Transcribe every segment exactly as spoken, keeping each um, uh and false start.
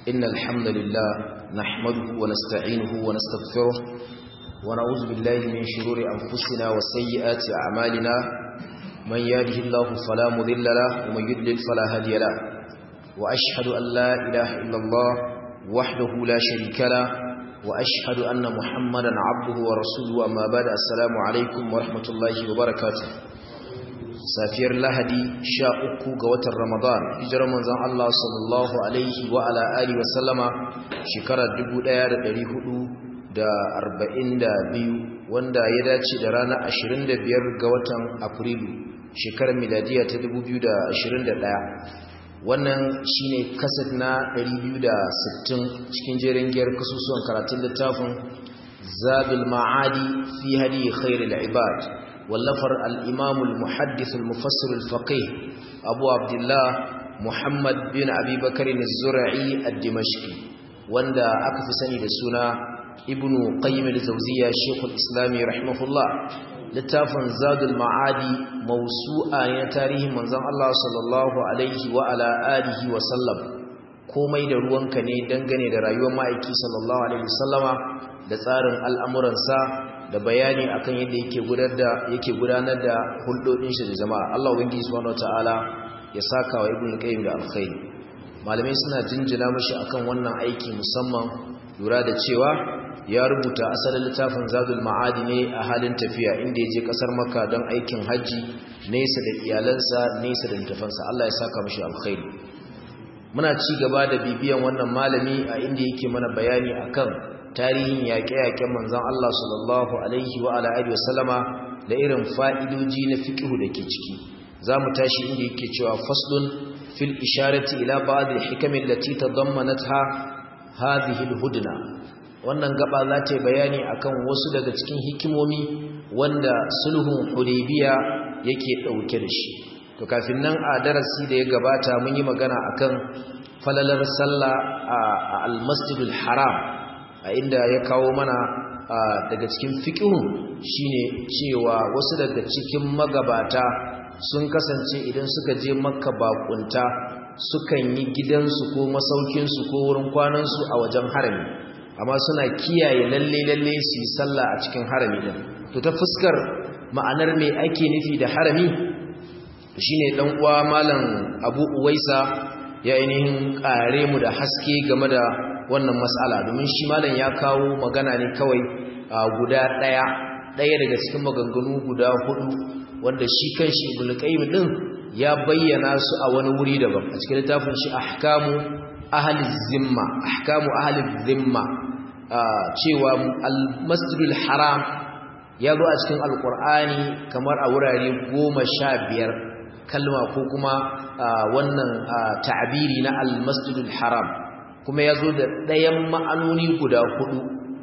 إن الحمد لله نحمده ونستعينه ونستغفره ونعوذ بالله من شرور أنفسنا وسيئات أعمالنا من يهده الله فلا مضل له ومن يضلل فلا هادي له وأشهد أن لا إله إلا الله وحده لا شريك له وأشهد أن محمدا عبده ورسوله أما بعد السلام عليكم ورحمة الله وبركاته safiyar lahadi sha uku ga watan ramadan hijirar manzon Allah sallallahu alaihi wa ala alihi wa sallama shekarar dubu ɗaya da ɗari hudu da arba'in da biyu wanda ya dace da ranar ashirin da biyar ga watan afrilu shekarar miladiya ta dubu biyu da ashirin da ɗaya. Wannan shine kaset na ɗari biyu da sittin cikin jerin giyar kasusuwan karatun littafin Zadul Ma'adi fi hadi khairil ibad wallafar al-imam al-muhaddith al-mufassir al-faqih Abu Abdullah Muhammad bin Abi Bakr az-Zur'i ad-Dimashqi wanda aka fi sani da suna Ibn Qayyim al-Jawziyya Sheikh al-Islam rahimahullah. Littafin Zadul Ma'adi mawsu'a ne tarihin manzon Allah sallallahu alaihi wa ala alihi wa sallam, komai da ruwanka ne dangane da rayuwar ma'aiki sallallahu alaihi wasallama da tsarin al'amuransa da bayani akan yadda yake gudanar da yake gudanar da hulɗoɗin shi da jama'a. Allah ubangiji subhanahu wataala ya saka wa Ibn Qayyim da alkhairi. Malamai suna jinjina mashi akan wannan aiki, musamman lura da cewa ya rubuta asalin littafin Zadul Ma'adi ne a halin tafiya inda ya je kasar Makka don aikin haji, nesa da iyalansa, nesa da littafansa. Allah ya saka mashi alkhairi. Muna ci gaba da bibiyan wannan malami a inda yake mana bayani akan tarihin yaƙe-yaƙen manzon Allah sallallahu alaihi wa ala alihi wasallama da irin fa'idoji na fiqhu da ke ciki. Zamu tashi inda yake cewa faslun fil isharati ila ba'd al-hikam allati tadammanatha hadhihi al-hudna. Wannan gaba za ta bayani akan wasu daga cikin hikimomi wanda sulhun Hudaybiya yake dauke da shi. To kafin nan a darasi da ya gabata mun yi magana akan falalar sallah a al-Masjidul Haram, a inda ya kawo mana daga cikin fiqhu shine cewa wasu daga cikin magabata sun kasance idan suka je Makka bakunta sukan yi gidansu ko masaukinsu ko wurin kwanansu a wajen harami, amma suna kiyaye lalle lalle su yi sallah a cikin harami din. To ta fuskar ma'anar me ake nufi da harami shine dan uwa malam Abu Uwaisa ya ainihin kare mu da haske game da wannan mas'ala, domin shi malam ya kawo magana ne kawai guda daya daya daga cikin maganganu guda hudu wanda shi kanshi Ibn Qayyim din ya bayyana su a wani wuri daban a cikin littafin shi Ahkamu Ahli Zimma Ahkamu Ahli Zimma, cewa al-Masjidul Haram ya zo a cikin Alqur'ani kamar a wurare goma sha biyar kalma ko kuma wannan ta'abiri na al-Masjidul Haram, kuma ya zo da ɗayan ma'anoni guda hudu.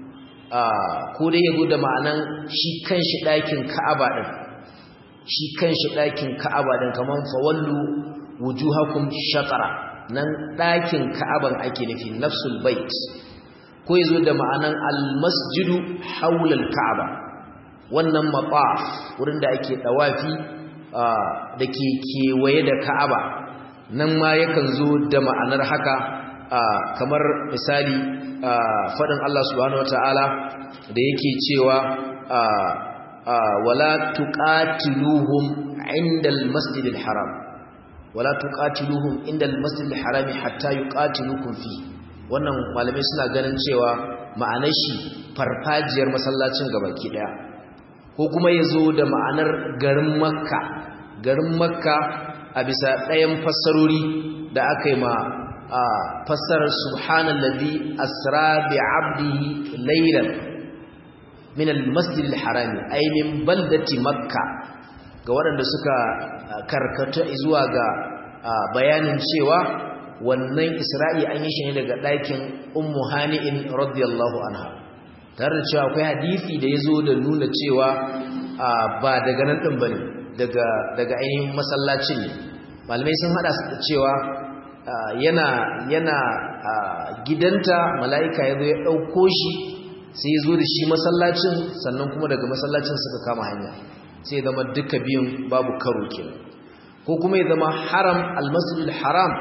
Ko dai ya zo da ma'anan shi kanshi ɗakin Ka'aba ɗin shi kanshi ɗakin Ka'aba ɗin kamar fawallu wujuhakum shatara, nan ɗakin Ka'aban ake nufi nafsul bait. Ko ya zo da ma'anan al-masjidu haula al-Ka'aba, wannan maqaf wurin da ake dawafi da ke kewaye da Ka'aba, nan ma yakan zo da ma'anar haka. Uh, kamar misali uh, faɗin Allah subhanahu wataala da yake cewa uh, uh, wala tuqatiluhum indal masjidil haram wala tuqatiluhum indal masjidil haram hatta yuqatilukum fi. Wannan malamai suna ganin cewa ma'anar shi farfajiyar masallacin gabaki daya, ko kuma yazo da ma'anar garin Makka garin Makka a bisa ɗayan fassarori da aka yi ma fassarar subhanallazi asra bi 'abdihi laylan min al-masjid al-haram ay min baldati Makka, ga waɗanda suka karkata zuwa ga bayanin cewa wannan Isra'i an yi shi ne daga ɗakin Ummu Hani'in radiyallahu anha, tare da cewa akwai hadisi da yazo da nuna cewa ba daga nan din bane, daga daga ainihin masallacin ne. Malamai sun hada su da cewa yana yana gidanta mala'ika yazo ya dauko shi sai yazo da shi masallacin, sannan kuma daga masallacin suka kama hanya, sai ya zama duka biyun babu karo kenan. Ko kuma ya zama haram al-masjidul haram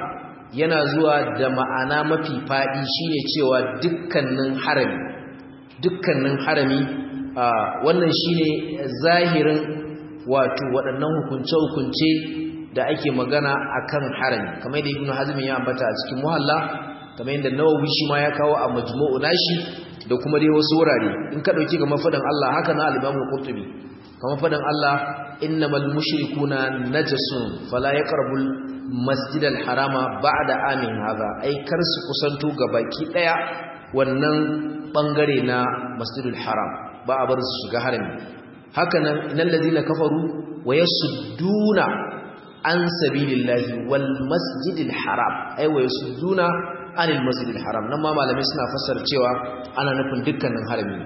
yana zuwa da ma'ana mafi fadi shine cewa dukkanin harami dukkanin harami wannan shine zahirin wato waɗannan hukunce-hukunce da ake magana akan harami kamar da Ibn Hazm ya ambata a cikin Muhalla kamar yadda Nawawi shi ma ya kawo a Majmu'u nashi da kuma dai wasu wurare in ka dauki ga mafadan Allah haka na al-Imam al-Qurtubi kamar fadan Allah innamal mushrikuna najasun fala yaqrabul masjidal harama ba'da amin hadha ai kar su kusanto ga baki daya wannan bangare na masjidul haram ba a bar su shiga harami haka nan innal ladina kafaru wa yasudduna an sabilillahi wal masjidil haram ai wa yasudduna anil masjidil haram nan ma malamai suna fassara cewa ana nufin dukkanin harami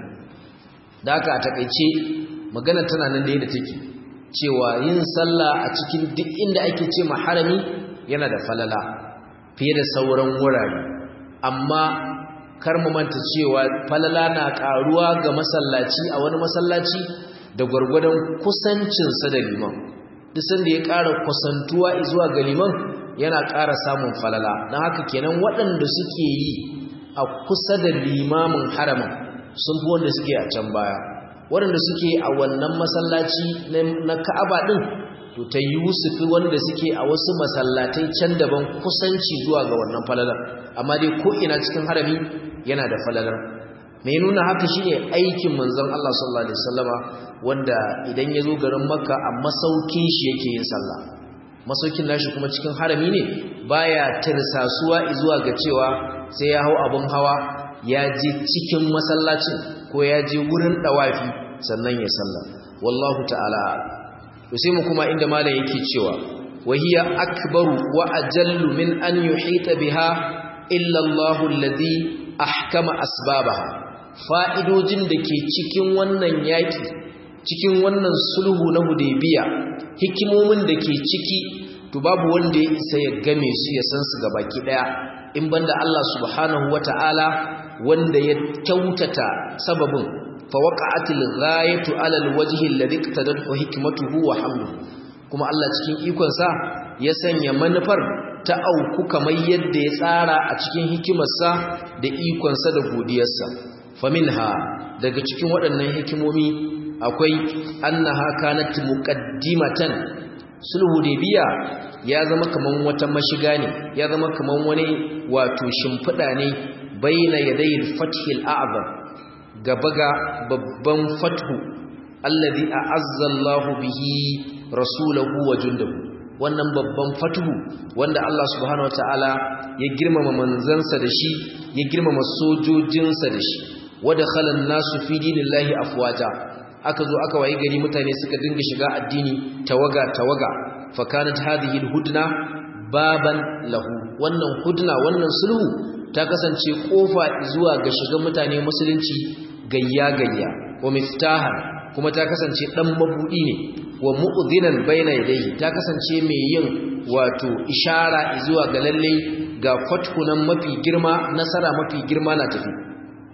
da haka a takeice magana tana nan da yadda take cewa yin sallah a cikin duk inda ake ce ma harami yana da falala fiye da sauran wurare amma kar mu manta cewa falala na karuwa ga masallaci a wani masallaci da gurgurdan kusancin sa da liman duk sanda ya ƙara kusantuwa zuwa ga liman yana ƙara samun falala dan haka kenan waɗanda suke yi a kusa da limamin haramin sun fi wanda suke a can baya waɗanda suke a wannan masallaci na Ka'aba din to ta yi wusufi wanda suke a wasu masallatai can daban kusanci zuwa ga wannan falalar amma dai ko ina cikin harami yana da falalar mai nuna haka shine aikin manzon Allah sallallahu alaihi wasallama wanda idan ya zo garin Makka a masaukin shi yake yin sallah masaukin nashi kuma cikin harami ne baya tirsasuwa zuwa ga cewa sai ya hau abun hawa ya je cikin masallacin ko ya je wurin dawafi sannan ya sallah wallahu ta'ala to sai mu kuma inda malam yake cewa wahiya akbaru wa ajallu min an yuhita biha illa Allahu alladhi ahkama asbabaha fa'idojin da ke cikin wannan yaki cikin wannan sulhu na Hudaybiya hikimomin da ke ciki to babu wanda ya isa ya game su ya san su gabaki daya in banda Allah subhanahu wataala wanda ya kyautata sababin fa waqa'atil ghayatu ala alwajhi alladhi iqtadathu hikmatuhu wa hamluhu kuma Allah cikin ikon sa ya sanya manufar ta auku kamar yadda ya tsara a cikin hikimarsa da ikon sa da godiyarsa faminha daga cikin waɗannan hikimomi akwai annaha kanat muqaddimatan sulhu biya ya zama kaman wata mashiga ne ya zama kaman wani wato shimfida ne baina yadayil fathil a'zam gaba ga babban fathu alladhi a'azza Allahu bihi rasulahu wa jundahu wannan babban fathu wanda Allah subhanahu wataala ya girmama manzansa da shi ya girmama sojojinsa da shi ودخل الناس في دين الله افواجا aka zo aka wayi gari mutane suka dinga shiga addini tawaga tawaga fa kanat hadhihi alhudna baban lahu wannan hudna wannan sulhu ta kasance kofa zuwa ga shiga mutane musulunci gayya gayya wa miftahan kuma ta kasance dan mabudi ne wa mu'dhinan baina yadayhi ta kasance mai yin wato ishara zuwa ga lalle ga fathunan mafi girma nasara mafi girma na tafi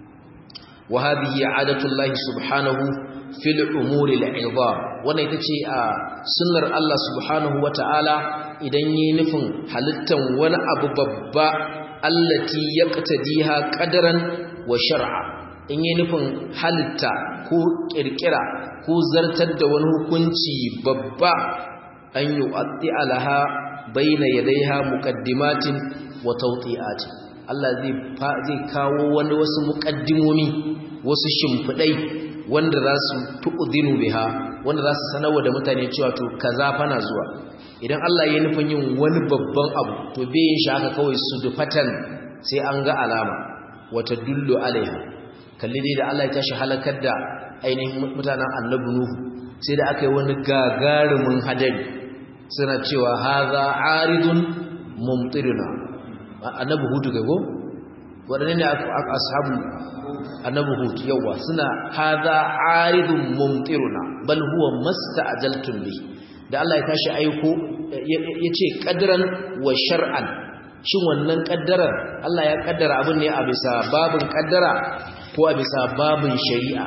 وهذه عادة الله سبحانه في الأمور العظام wannan ita ce a sunnar Allah subhanahu wataala idan yi nufin halittan wani abu babba allati yaqtadiha qadaran wa shar'a in yi nufin halitta ko kirkira ko zartar da wani hukunci babba an yu'atti alaha baina yadayha muqaddimatin wa tawti'atin Allah zai zai kawo wani wasu muqaddimomi wasu shimfidai wanda za su tu'dinu biha wanda za su sanarwa da mutane cewa to kaza fa na zuwa idan Allah ya nufin yin wani babban abu to bai yin shi haka kawai su dufatan sai an ga alama wata dullu alaiha kalli dai da Allah ya tashi halakar da ainihin mutanen annabi Nuhu sai da aka yi wani gagarumin hadari suna cewa hadha aridun mumtiruna annabi Hudu gago wadanne ne ashabu annabi Hud yawa suna hadha aridun mumtiruna bal huwa masta'jaltum bi da Allah ya tashi aiko yace qadran wa shar'an shin wannan kaddarar Allah ya kaddara abin ne a bisa babin kaddara ko a bisa babin shari'a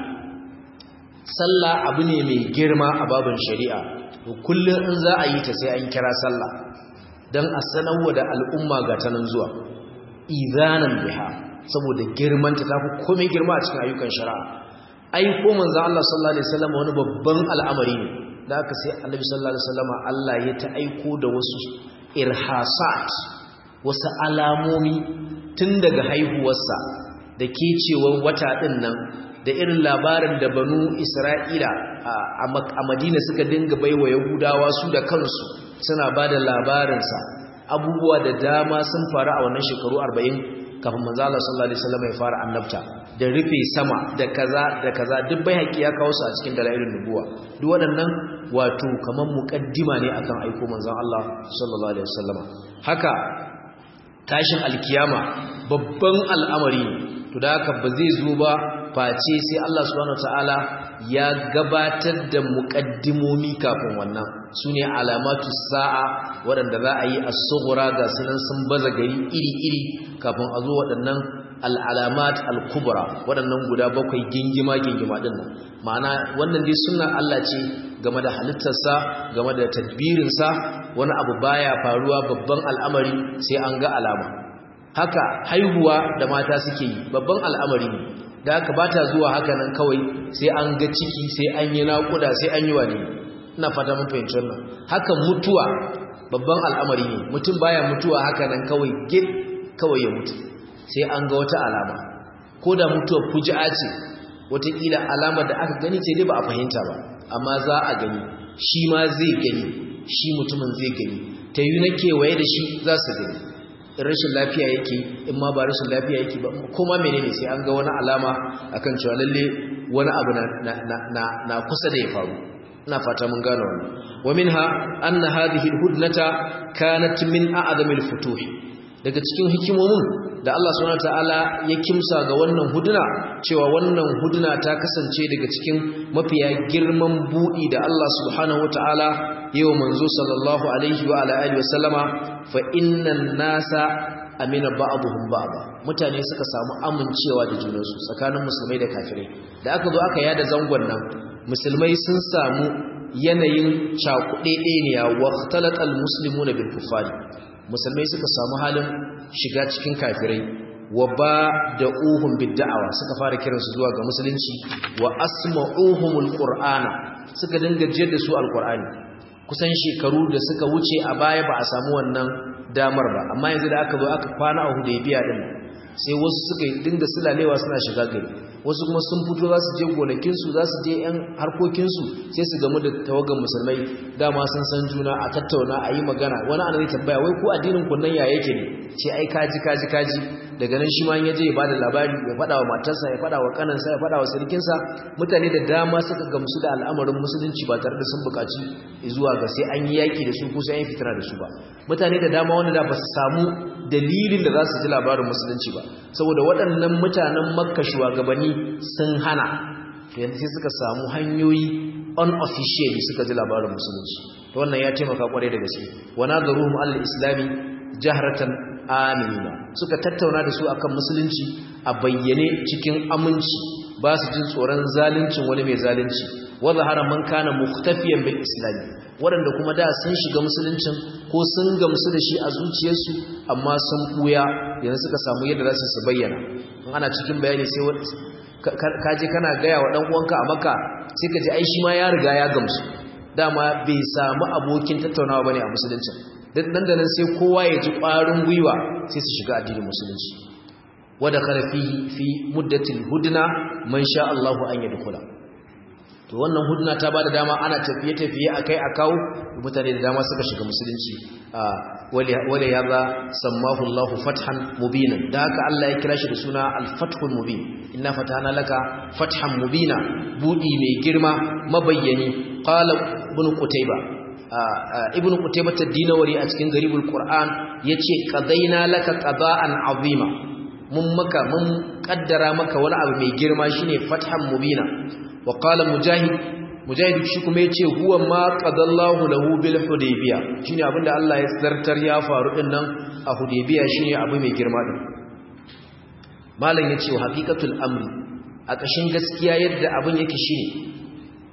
sallah abu ne mai girma a babin shari'a to kullun in za a yi ta sai an kira sallah dan a sanarwa da al'umma ga tanan zuwa izanan biha saboda girman ta tafi komai girma a cikin ayyukan shari'a aiko manzo Allah sallallahu alaihi wasallam wani babban al'amari ne da aka sai Annabi sallallahu alaihi wasallam Allah ya ta aiko da wasu irhasat wasu alamomi tun daga haihuwarsa da kecewar wata din nan da irin labarin da banu Isra'ila a Madina suka dinga baiwa Yahudawa su da kansu suna bada labarinsa abubuwa da dama sun faru a wannan shekaru arba'in kafin manzo Allah sallallahu alaihi wasallam ya fara annabta da rufe sama da kaza da kaza duk bai haƙi ya kawo su a cikin dalailun nubuwa duk waɗannan wato kaman muqaddima ne akan aiko manzon Allah sallallahu alaihi wasallam haka tashin alkiyama babban al'amari to da haka ba zai zo ba face sai Allah subhanahu wataala ya gabatar da muqaddimomi kafin wannan sune alamatu sa'a waɗanda za a yi as-sughra ga sunan sun baza gari iri-iri kafin a zo waɗannan al-alamat al-kubra waɗannan guda bakwai gingima gingima din nan ma'ana wannan dai sunnar Allah ce game da halittarsa game da tadbirinsa wani abu baya faruwa babban al'amari sai an ga alama haka haihuwa da mata suke yi babban al'amari ne da haka bata zuwa haka nan kawai sai an ga ciki sai an yi naƙuda sai an yi wani ina fata mun fahimci wannan haka mutuwa babban al'amari ne mutum baya mutuwa haka nan kawai gid kawai ya mutu sai an ga wata alama ko da mutuwar fuji'a ce wataƙila alamar da aka gani ce dai ba a fahimta ba amma za a gani shi ma zai gani shi mutumin zai gani ta yi na kewaye da shi za su gani in rashin lafiya yake in ma ba rashin lafiya yake ba kuma menene sai an ga wani alama akan cewa lalle wani abu na na na na kusa da ya faru ina fata mun gane wannan wa minha anna hadhihi alhudnata kanat min a'zamil futuh daga cikin hikimomin da Allah subhanahu wataala ya kimsa ga wannan huduna cewa wannan huduna ta kasance daga cikin mafiya girman budi da Allah subhanahu wataala yayin manzo sallallahu alaihi wa ala alihi wasallama fa innan nasa amina ba'dhum ba'd mutane suka samu amincewa da junansu tsakanin musulmai da kafirai da aka zo aka yada zangon nan musulmai sun samu yanayin cakudedeniya wa ikhtalatal muslimuna bil kuffari musulmai suka samu halin shiga cikin kafirai wa ba da uhum bid'awa suka fara kiransu zuwa ga musulunci wa asma'uhumul qur'ana suka dinga jiyar da su alqur'ani kusan shekaru da suka wuce a baya ba a samu wannan damar ba amma yanzu da aka zo aka kwana a Hudaybiya din sai wasu suka dinga sulalewa suna shiga gari wasu kuma sun fito za su je gonakinsu za su je ‘yan harkokinsu sai su gamu da tawagan musulmai dama sun san juna a tattauna a yi magana wani ana zai tambaya wai ko addinin kunnan ya yake ne ce ai kaji kaji kaji daga nan shi ma ya je ya bada labari ya faɗa wa matarsa ya faɗa wa kanansa ya faɗa wa sirkinsa mutane da dama suka gamsu da al'amarin musulunci ba tare da sun buƙaci zuwa ga sai an yi yaƙi da su ko sai an yi fitina da su ba mutane da dama wanda da ba su samu dalilin da za su ji labarin musulunci ba saboda waɗannan mutanen makka shugabanni sun hana to yanzu sai suka samu hanyoyi unofficially suka ji labarin musulunci to wannan ya taimaka kwarai da gaske wa nadaruhum alal islami jahratan amina suka tattauna da su akan musulunci a bayyane cikin aminci ba su jin tsoron zaluncin wani mai zalunci wa zahara man kana mukhtafiyan bil islam waɗanda kuma da sun shiga musuluncin ko sun gamsu da shi a zuciyarsu amma sun buya yanzu suka samu yadda za su bayyana ana cikin bayani sai kaje kana gaya wa dan uwanka a Makka sai kaje ai shi ma ya riga ya gamsu dama bai samu abokin tattaunawa bane a musulunci dan nan da nan sai kowa ya ji ƙwarin gwiwa sai su shiga addinin musulunci wada kharfihi fi muddatil hudna man sha Allah an yadkhula to wannan hudna ta bada dama ana tafiye tafiye akai akawo mutane da dama suka shiga musulunci wale ya za sammahu Allahu fathan mubinan da haka Allah ya kira shi da suna al-fathul mubin inna fatahna laka fathan mubina budi mai girma mabayyani qala ibn qutayba ibn qutayba ad-dinawari a cikin garibul qur'an yace qadaina laka qada'an azima mun maka mun kaddara maka wani abu mai girma shine fathan mubina wa qala mujahid mujahid shi kuma yace huwa ma qadallahu lahu bil hudaybiya shine abinda Allah ya zartar ya faru din nan a hudaybiya shine abu mai girma din malam yace wa haqiqatul amri a kashin gaskiya yadda abin yake shine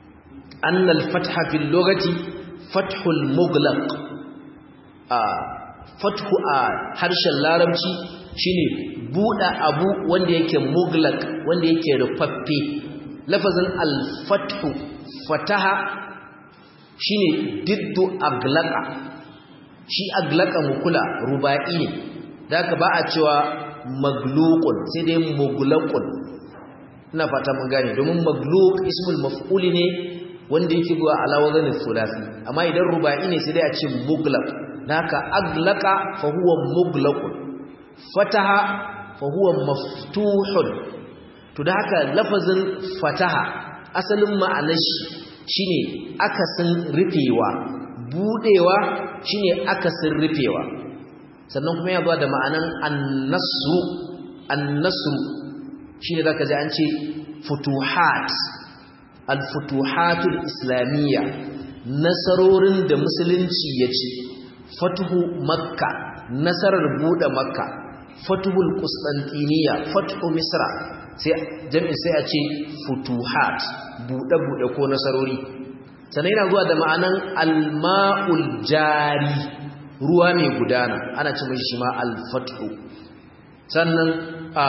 annal fatha fil lughati fathul mughlaq a fathu a harshen larabci shine buɗe abu wanda yake muglaq wanda yake rufaffe lafazin al-fathu fataha shine diddu aglaqa shi aglaqa mukula ruba'i ne daka ba a cewa magluqun sai dai muglaqun ina fata mun gane domin magluq ismul maf'ul ne wanda yake zuwa ala wazanin thulathi amma idan ruba'i ne sai dai a ce muglaq daka aglaqa fa huwa muglaqun fataha fa huwa maftuhun to da haka lafazin fataha asalin ma'anar shi shine akasin rufewa budewa shine akasin rufewa sannan kuma ya zo da ma'anan an-nasru an-nasru shine zaka ji an ce futuhat al-futuhatul islamiyya nasarorin da musulunci ya ci fatuhu makka nasarar bude makka fatuhul qustantiniya fatuhu misra sai jami'i sai a ce futuhat bude bude ko nasarori sannan yana zuwa da ma'anan al-ma'ul jari ruwa mai gudana ana ce mai shi ma al-fathu sannan a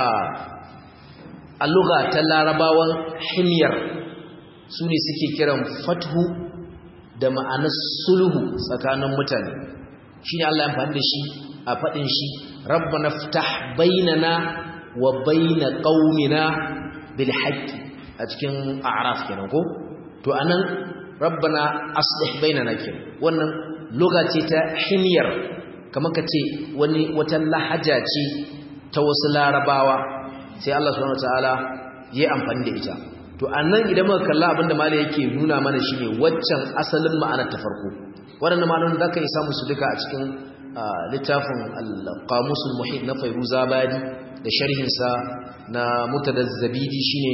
a lugha ta larabawan himyar su ne suke kiran fathu da ma'anar sulhu tsakanin mutane shine Allah ya amfani da shi a fadin shi rabbana ftah bainana wa baina qaumina bil haqqi a cikin a'raf kenan ko to anan rabbana aslih bainana kenan wannan lugha ce ta himyar kamar kace wani wata lahaja ce ta wasu larabawa sai Allah subhanahu wataala yayi amfani da ita to annan idan muka kalla abinda malai yake nuna mana shine waccan asalin ma'anar ta farko wadannan ma'anonin zaka yi samu su duka a cikin littafin al-qamus al-muhit na Fairuzabadi da sharhin sa na Mutadazzabidi shine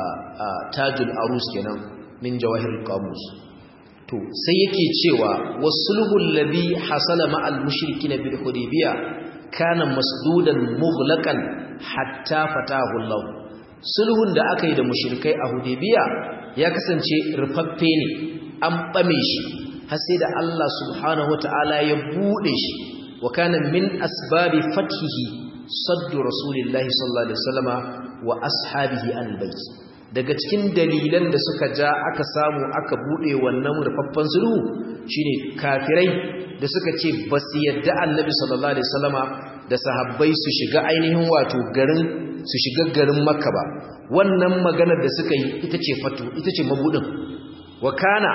Tajul Arus kenan min Jawahirul Qamus to sai yake cewa wasulhu alladhi hasala ma'al mushrikin bil hudaybiyah kana masdudan mughlaqan hatta fatahu Allah sulhun da aka yi da mushrikai a Hudaybiya ya kasance rufaffe ne an bame shi har sai da Allah subhanahu wataala ya bude shi wa kana min asbabi fathihi saddu rasulillahi sallallahu alaihi wasallama wa ashabihi al-bayt daga cikin dalilan da suka ja aka samu aka bude wannan rufaffan sulhu shine kafirai da suka ce basu yadda annabi sallallahu alaihi wasallama da sahabbai su shiga ainihin wato garin su shiga garin makka ba wannan maganar da suka yi ita ce fatu ita ce mabudin wa kana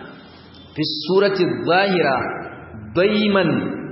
fi surati zahira dayman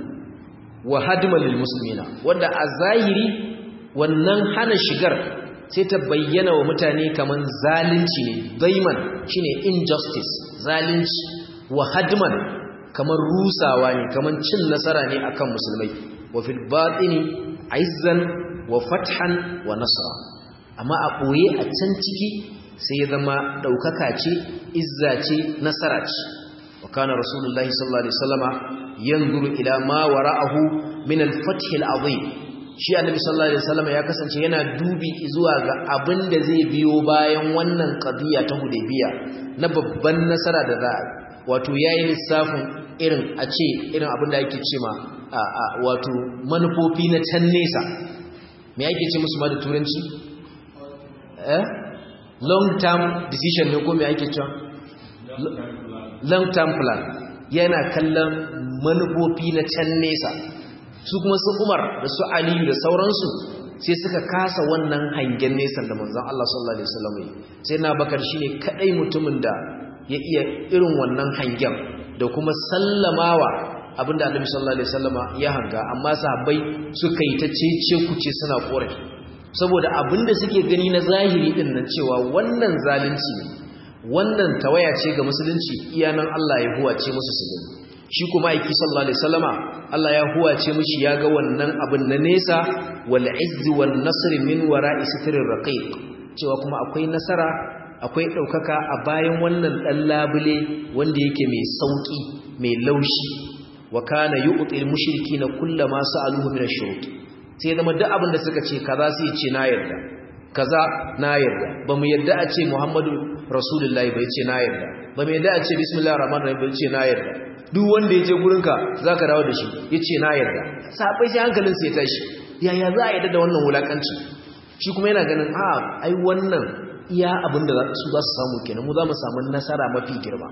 wa hadman lil muslimina wanda a zahiri wannan hana shigar sai ta bayyana wa mutane kaman zalunci ne dayman shine injustice zalunci wa hadman kaman rusawa ne kaman cin nasara ne akan musulmai wa fil batini izzan wa fathan wa nasra amma a boye a can ciki sai ya zama daukaka ce izza ce nasara ce wa kana rasulullahi sallallahu alaihi wasallama yanzuru ila ma wara'ahu min al-fath al-azim shi annabi sallallahu alaihi wasallama ya kasance yana dubi zuwa ga abin da zai biyo bayan wannan qadiya ta hudaybiya na babban nasara da za wato yayin lissafin irin a ce irin abin da yake cewa wato manufofi na can nesa me yake ce musu ma da turanci eh long term decision ne ko me yake cewa long term plan yana kallon manufofi na can nesa su kuma su Umar da su Aliyu da sauransu sai suka kasa wannan hangen nesa da manzon Allah sallallahu alaihi wasallam sai na Bakar shine kadai mutumin da ya iya irin wannan hangen da kuma sallamawa abinda Annabi sallallahu alaihi wasallama ya hanga amma sahabbai suka yi ta cece kuce suna korafi saboda abinda suke gani na zahiri din nan cewa wannan zalunci ne wannan tawaya ce ga musulunci iyanan Allah ya huwace musu su gani shi kuma aiki sallallahu alaihi wasallama Allah ya huwace mishi ya ga wannan abin na nesa wal izz wan nasr min wara'i sitrir raqiq cewa kuma akwai nasara akwai daukaka a bayan wannan dan labule wanda yake mai sauki mai laushi wa kana yu'til mushrikeena kullama sa'aluhu min ash-shurut sai zama duk abin da suka ce kaza sai ce na yarda kaza na yarda bamu yarda a ce Muhammadu rasulullahi bai ce na yarda ba mai da a ce bismillahir rahmanir rahim bai ce na yarda duk wanda ya je gurinka zaka dawo da shi yace na yarda sabai sai hankalin sa ya tashi yaya za a yarda da wannan wulakanci shi kuma yana ganin a ai wannan iya abinda su za su samu kenan mu za mu samu nasara mafi girma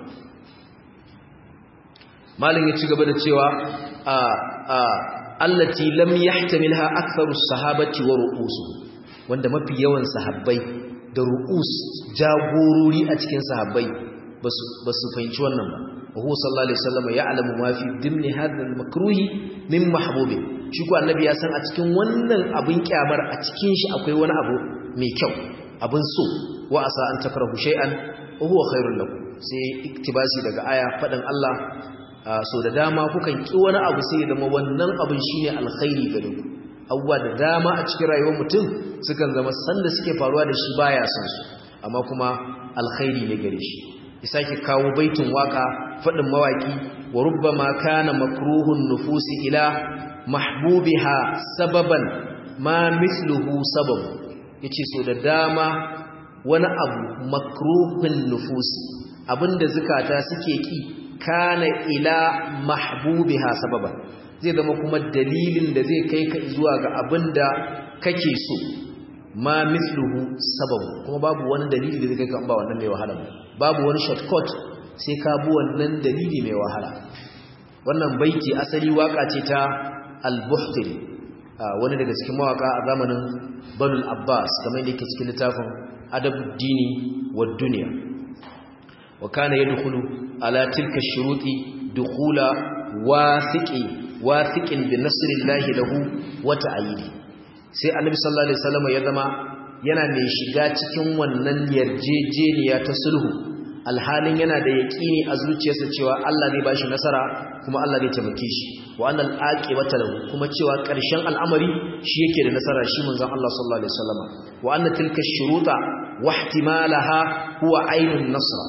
malin ya ci gaba da cewa a a allati lam yahtamilha aktharu sahabati wa ru'usu wanda mafi yawan sahabbai da ru'us jagorori a cikin sahabbai basu basu fahimci wannan ba wa huwa sallallahu alaihi wasallam ya'lamu ma fi dimni hadha al-makruhi min mahbubi shi ko annabi ya san a cikin wannan abin kyamar a cikin shi akwai wani abu mai kyau abin so wa asa an takrahu shay'an wa huwa khairul lakum sai iktibasi daga aya fadin Allah so da dama kukan ki wani abu sai zama wannan abin shine alkhairi gare ku abuwa da dama a cikin rayuwar mutum sukan zama sanda suke faruwa da shi baya son su amma kuma alkhairi ne gare shi isaki kawo baitin waka fadin mawaki wa rubbama kana makruhun nufusi ila mahbubiha sababan ma mithluhu sabab yace so da dama wani abu makruhun nufusi abinda zakata suke ki kana ila mahbubiha sababan zai zama kuma dalilin da zai kai ka zuwa ga abinda kake so ma mithluhu sabab kuma babu wani dalili da zai kai ka ba wannan mai wahala babu wani shortcut sai ka bi wannan dalili mai wahala wannan baiti asali waka ce ta al-Buhtari wani daga cikin mawaka a zamanin Banu Abbas kamar yadda yake cikin littafin Adabuddini wad Dunya wa kana yadkhulu ala tilka shuruti dukhula wathiqi wathiqin bi nasrillahi lahu wa ta'yidi sai annabi sallallahu alaihi wasallam ya zama yana mai shiga cikin wannan yarjejeniya ta sulhu alhalin yana da yaqini a zuciyarsa cewa Allah zai bashi nasara kuma Allah zai taimake shi wa annal aqibata lahu kuma cewa ƙarshen al'amari shi yake da nasara shi manzon Allah sallallahu alaihi wasallam wa anna tilka shuruta wa ihtimalaha huwa ainun nasra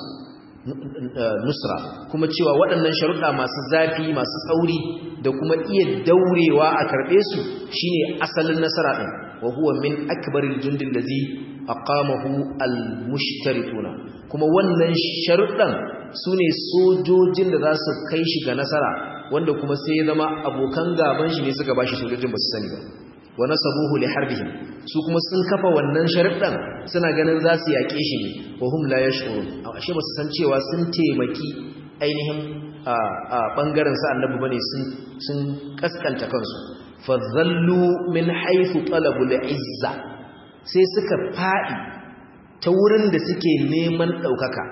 nusra kuma cewa waɗannan sharuɗa masu zafi masu tsauri da kuma iya daurewa a karɓe su shine asalin nasara ɗin wa huwa min akbaril jundil ladzi aqamahu almushtarituna kuma wannan sharuɗan sune sojojin da za su kai shi ga nasara wanda kuma sai ya zama abokan gaban shi ne suka bashi sojojin ba su sani ba wa nasabuhu li harbihim su kuma sun kafa wannan sharuɗan suna ganin za su yaƙe shi ne wa hum la yash'urun ashe ba su san cewa sun taimaki ainihin a bangaren sa annabi bane sun sun kaskanta kansu fa dhallu min haythu talabu al-izza sai suka fadi ta wurin da suke neman daukaka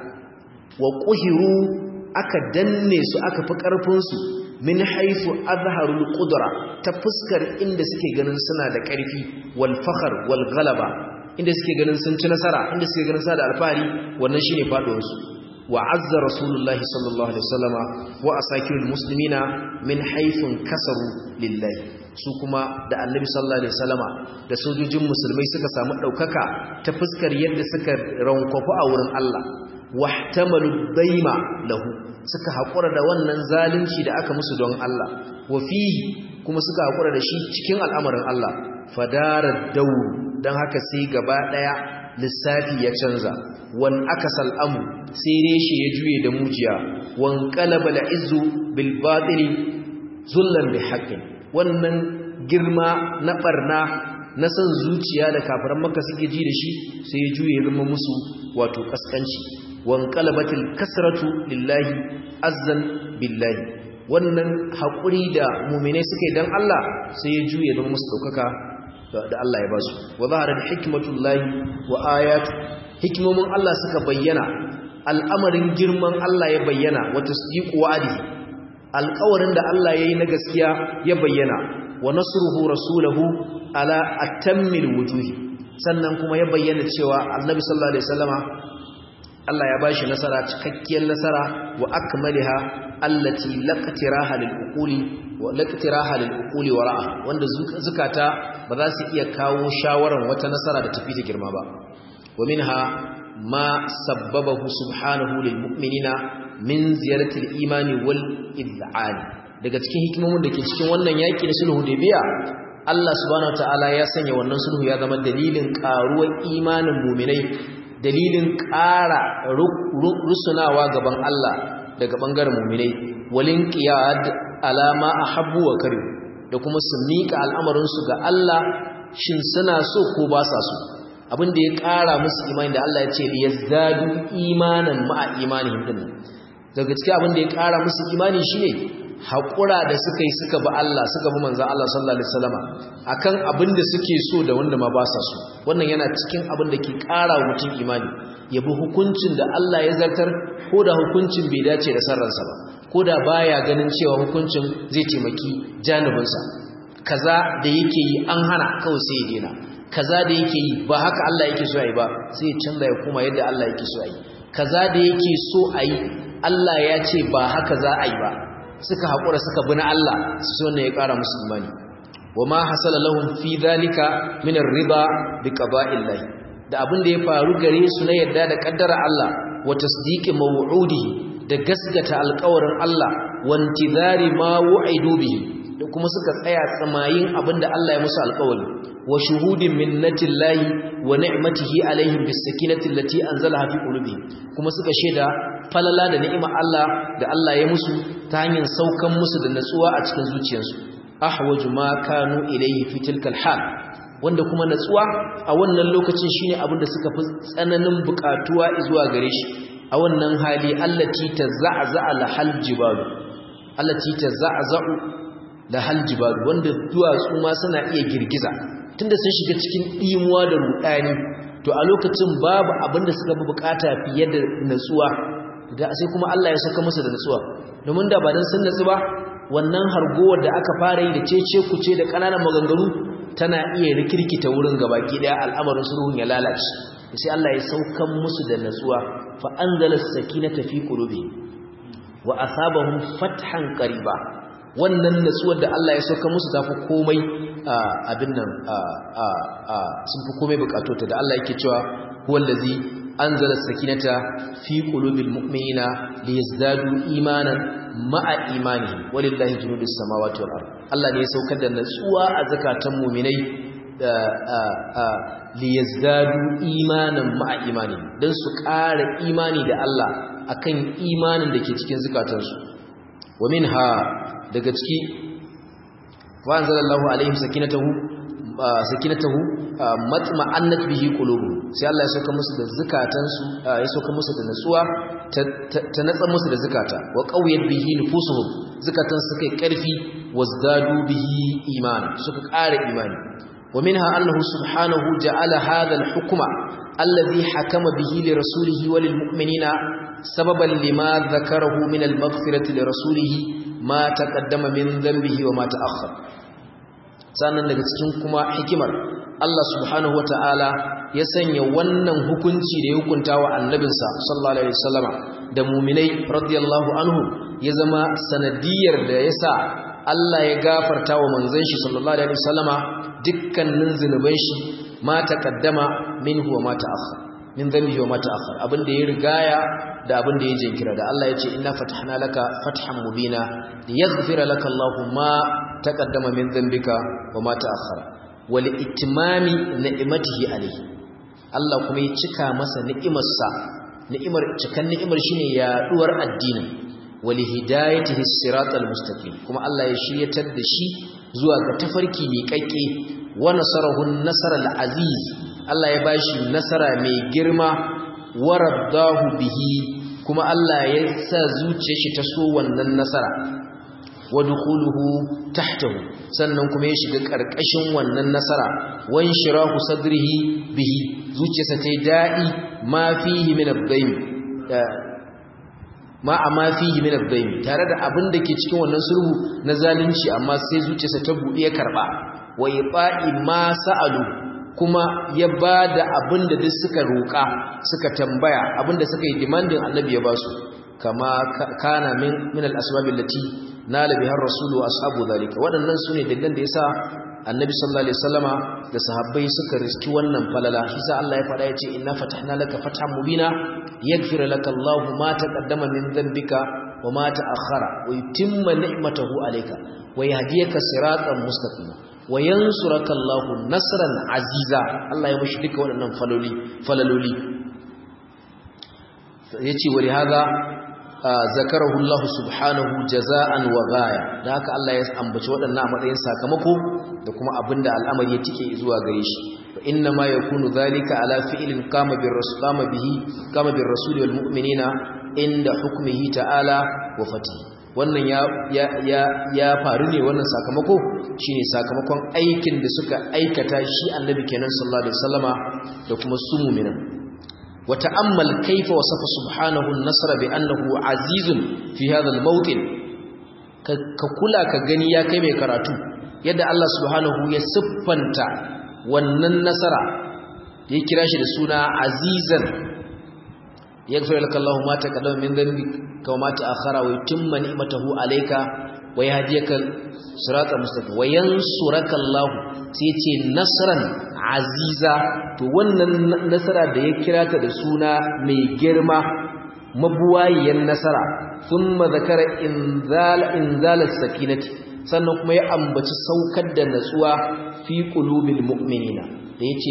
wa quhiru aka danne su aka fi karfin su min haythu azharul qudra ta fuskar inda suke ganin suna da ƙarfi wal fakhr wal ghalaba inda suke ganin sun ci nasara inda suke ganin sa da alfahari wannan shine faduwar su wa azza rasulullahi sallallahu alaihi wasallama wa asakirul muslimina min haythu kasaru lillahi su kuma da annabi sallallahu alaihi wasallama da sojojin musulmai suka samu daukaka ta fuskar yadda suka rankwafu a wurin Allah wahtamalu daima lahu suka haƙura da wannan zalunci da aka musu don Allah wa fihi kuma suka haƙura da shi cikin al'amarin Allah fadarar daur don haka sai gaba ɗaya lissafi ya canza wan akasal amru sai reshe ya juye da mujiya wan qalaba al'izzu bil batili zullan bi haqqin wannan girma na barna na san zuciya da kafiran Makka suke ji da shi sai ya juye zama musu wato kaskanci wanqalabatil kasratu lillahi azzan billahi wannan hakuri da mu'mine suke dan Allah sai ya juye don musu daukaka da Allah ya basu wa zaharat hikmatullahi wa ayat hikmomin Allah suka bayyana al'amarin girman Allah ya bayyana wa tasdiqu wa'dihi alƙawarin da Allah yayi na gaskiya ya bayyana wa nasruhu rasulahu ala atammil wujuhi sannan kuma ya bayyana cewa annabi sallallahu alaihi wasallama Allah ya bashi nasara cikakkiyar nasara wa akmaliha allati laqtiraha lil uquli wa laqtiraha lil uquli wara'a wanda zukata ba za su iya kawo shawaran wata nasara da tafi ta girma ba wa minha ma sabbabahu subhanahu lil mu'minina min ziyarati al imani wal iz'al daga cikin hikimomin da ke cikin wannan yaki na sulhu Hudaybiya Allah subhanahu wataala ya sanya wannan sulhu ya zama dalilin karuwar imanin mu'minai dalilin ƙara rusunawa gaban Allah daga bangaren mu'minai walin qiyad alama ahabbu wa karim da kuma su mika al'amarin su ga Allah shin suna so ko ba sa so abin da ya ƙara musu imani da Allah ya ce yazdadu imanan ma'a imanihim din daga cikin abin da ya ƙara musu imani shine haƙura da suka yi suka bi Allah suka bi manzon Allah sallallahu alaihi wasallama akan abin da suke so da wanda ma ba sa so wannan yana cikin abin da ke ƙara wa mutum imani ya bi hukuncin da Allah ya zartar ko da hukuncin bai dace da sarransa ba ko da baya ganin cewa hukuncin zai taimaki janibinsa kaza da yake yi an hana kawai sai ya dena kaza da yake yi ba haka Allah yake so ayi ba sai ya canza ya kuma yadda Allah yake so ayi kaza da yake so ayi Allah ya ce ba haka za a yi ba suka haƙura suka bi na Allah su ne ya ƙara musu imani wama hasala lahum fi dhalika min ar-riba bi qada'illahi da abin da ya faru gare su na yadda da kaddara Allah wa tasdiqi maw'udihi da gasgata alƙawarin Allah wa intizari ma wu'idu bihi da kuma suka tsaya tsamayin abinda Allah ya musu alƙawari wa shuhudin minnatillahi wa ni'matihi alaihim bis-sakinati allati anzalaha fi qulubihim kuma suka sheda falala da ni'imar Allah da Allah ya musu ta hanyar saukan musu da natsuwa a cikin zuciyarsu ahwaju ma kanu ilayhi fi tilkal hal wanda kuma natsuwa a wannan lokacin shine abinda suka fi tsananin bukatuwa zuwa gare shi a wannan hali allati taza'za'a lahal jibalu allati taza'za'u lahal jibalu wanda duwatsu ma suna iya girgiza tunda sun shiga cikin dimuwa da rudani to a lokacin babu abinda suka fi bukata fiye da natsuwa da sai kuma Allah ya saka musu da natsuwa domin da ba dan sun natsu ba wannan hargowar da aka fara yi da cece kuce da kananan maganganu tana iya rikirkita wurin gabaki daya al'amarin sulhun ya lalace sai Allah ya saukan musu da natsuwa fa anzalas sakinata fi qulubihim wa asabahum fathan qariba wannan natsuwar da Allah ya sauka musu tafi komai abin nan sun fi komai bukatota da Allah yake cewa huwallazi anzala sakinata fi qulubil mu'minina liyazdadu imanan ma'a imanihim walillahi junudus samawati wal ard Allah ne ya saukar da natsuwa a zakatan mu'minai liyazdadu imanan ma'a imanihim dan su ƙara imani da Allah akan imanin da ke cikin zakatansu wa minha daga ciki wa anzalallahu alaihim sakinatahu sakinatahu matma'annat bihi qulubuhum sai Allah ya sauka musu da zakatansu ya sauka musu da natsuwa ta natsa musu da zakata wa qawiyat bihi nufusuhum zakatan suka yi karfi wazdadu bihi iman suka ƙara imani wa minha annahu subhanahu ja'ala hadha al-hukma alladhi hakama bihi li rasulihi wa lil mu'minina sababan lima dhakarahu min al-maghfirati li rasulihi ma taqaddama min dhanbihi wa ma ta'akhkhara sannan daga cikin kuma hikimar Allah subhanahu wata'ala ya sanya wannan hukunci da ya hukunta wa annabinsa sallallahu alaihi wasallama da mu'minai radiyallahu anhu ya zama sanadiyar da yasa Allah ya gafarta wa manzon shi sallallahu alaihi wasallama dukkanin zinuban shi ma taqaddama minhu wa ma ta'akhkhara min dhanbihi wa ma ta'akhkhara abinda ya rigaya da abinda ya jinkira da Allah ya ce inna fatahna laka fathan mubina liyaghfira laka Allahu ma taqaddama min dhanbika wa ma ta'akhkhara wa li'timami ni'matihi alayhi Allah kuma ya cika masa ni'imarsa ni'imar cikan ni'imar shine yaduwar addinin wa lihidayatihi siratal mustaqim kuma Allah ya shiryatar da shi zuwa ga tafarki mai kakke wa nasarahu an-nasral aziz Allah ya bashi nasara mai girma waraddahu bihi kuma Allah ya sa zuciyar shi ta so wannan nasara wa dukhuluhu tahtahu sannan kuma ya shiga karkashin wannan nasara wan shirahu sadrihi bihi zuciyarsa ta dadi ma fihi min ad-daym ma amma fihi min ad-daym tare da abin da ke cikin wannan sulhu na zalunci amma sai zuciyarsa ta buɗe ya karba wa ifa'i ma sa'alu kuma ya ba da abin da duk suka roƙa suka tambaya abin da suka yi demanding annabi ya ba su kama kana min min al-asbab allati nala biha ar-rasul wa ashabu zalika wadannan sune dalilan da yasa annabi sallallahu alaihi wasallama da sahabbai suka riski wannan falala shi sa Allah ya faɗa yace inna fatahna laka fathan mubina yaghfir laka Allahu ma taqaddama min dhanbika wa ma ta'akhkhara wa yutimma ni'matahu alayka wa yahdiyaka siratan mustaqima wa yansuraka Allahu nasran aziza Allah ya mushi duka waɗannan faloli falaloli yace wali hada zakarahu Allah subhanahu jazaan wa ghaya da haka Allah ya ambaci waɗannan a matsayin sakamako da kuma abinda al'amari ya tike zuwa gare shi fa inna ma yakunu dhalika ala fi'lin qama bir rasul qama bihi qama bir rasul wal mu'minina inda hukmihi ta'ala wa fatihi wannan ya ya ya faru ne wannan sakamako shine sakamakon aikin da suka aikata shi annabi kenan sallallahu alaihi wasallama da kuma su mu'minan wa ta'ammal kayfa wasafa subhanahu an-nasra bi annahu azizun fi hadha al-mawqin ka kula ka gani ya kai mai karatu yadda Allah subhanahu ya siffanta wannan nasara ya kira shi da suna azizan yaghfir laka Allahu ma taqaddama min dhanbik kama ma ta'akhkhara wa yutimma ni'matahu alayka wa yahdiyaka siratan mustaqim wa yansuraka Allahu sai ce nasran aziza to wannan nasara da ya kira ta da suna mai girma mabuwayiyan nasara thumma zakara inzal inzal as-sakinati sannan kuma ya ambaci saukar da natsuwa fi qulubil mu'minina da yace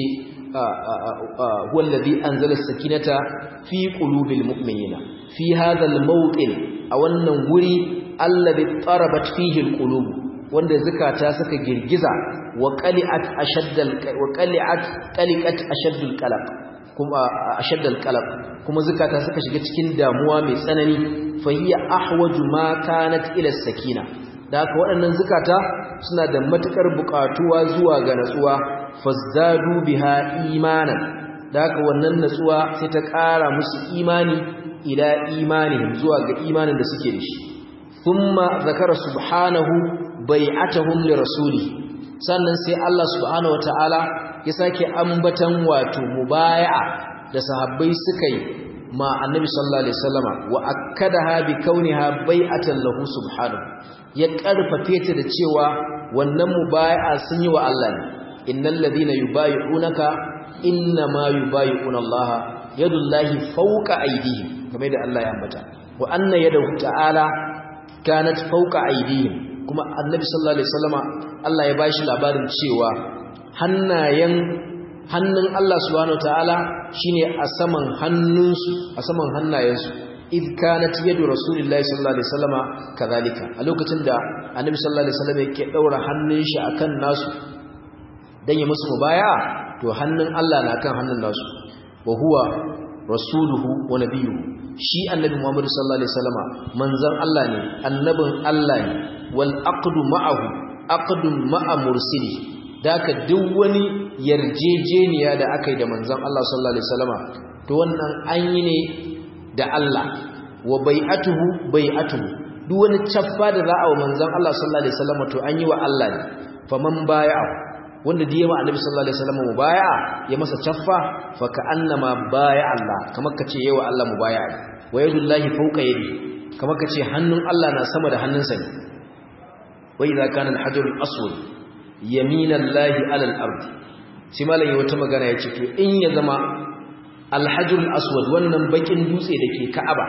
huwa alladhi anzala as-sakinata fi qulubil mu'minina fi hadha al-mawqin a wannan guri alladhi tarabat fihi al-qulub wanda zakata suka girgiza wa qali'at ashaddal wa qali'at qaliqat ashaddul qalaq kuma ashaddal qalaq kuma zakata suka shiga cikin damuwa mai tsanani fa hiya ahwaju ma kanat ila as-sakina da haka waɗannan zakata suna da matukar buƙatuwa zuwa ga natsuwa fazdadu biha imanan da haka wannan natsuwa sai ta ƙara musu imani ila imanihim zuwa ga imanin da suke da shi thumma zakara subhanahu bai'atuhum li rasuli sannan sai Allah subhanahu wataala ya sake ambatan wato mubaya'a da sahabbai suka yi ma annabi sallallahu alaihi wasallama wa akkadaha bi kauniha bai'atan lahu subhanahu ya karfafe ta da cewa wannan mubaya'a sun yi wa Allah ne innal ladina yubayyi'unaka innama yubayyi'una Allah yadullahi fawqa aydihim kamar da Allah ya ambata wa anna yadahu ta'ala kanat fawqa aydihim kuma annabi sallallahu alaihi wasallama Allah ya bashi labarin cewa hannayen hannun Allah subhanahu wataala shine a saman hannunsu a saman hannayensu id kanat yadu rasulillahi sallallahu alaihi wasallama kadhalika a lokacin da annabi sallallahu alaihi wasallama yake daura hannun shi akan nasu dan ya musu mubaya'a to hannun Allah na kan hannun nasu wa huwa rasuluhu wa nabiyuhu shi annabi Muhammad sallallahu alaihi wasallama manzon Allah ne annabin Allah ne wal aqdu ma'ahu aqdun ma'a mursili daka duk wani yarjejeniya da akai da manzon Allah sallallahu alaihi wasallama to wannan an yi ne da Allah wa bai'atuhu bai'atuhu duk wani chaffa da za a wa manzon Allah sallallahu alaihi wasallama to an yi wa Allah ne faman bai'a wanda da yawa annabi sallallahu alaihi wasallama mubai'a ya masa chaffa fa ka'annama bai'a Allah kamar kace yawa Allah mubai'a wa yadullahi fawqa yadi kamar kace hannun Allah na sama da hannunsa ne wa idza kana al-hajarul aswad yaminallahi ala al-ard sai malai wata magana yace to in ya zama al-hajarul aswad wannan bakin dutse dake Ka'aba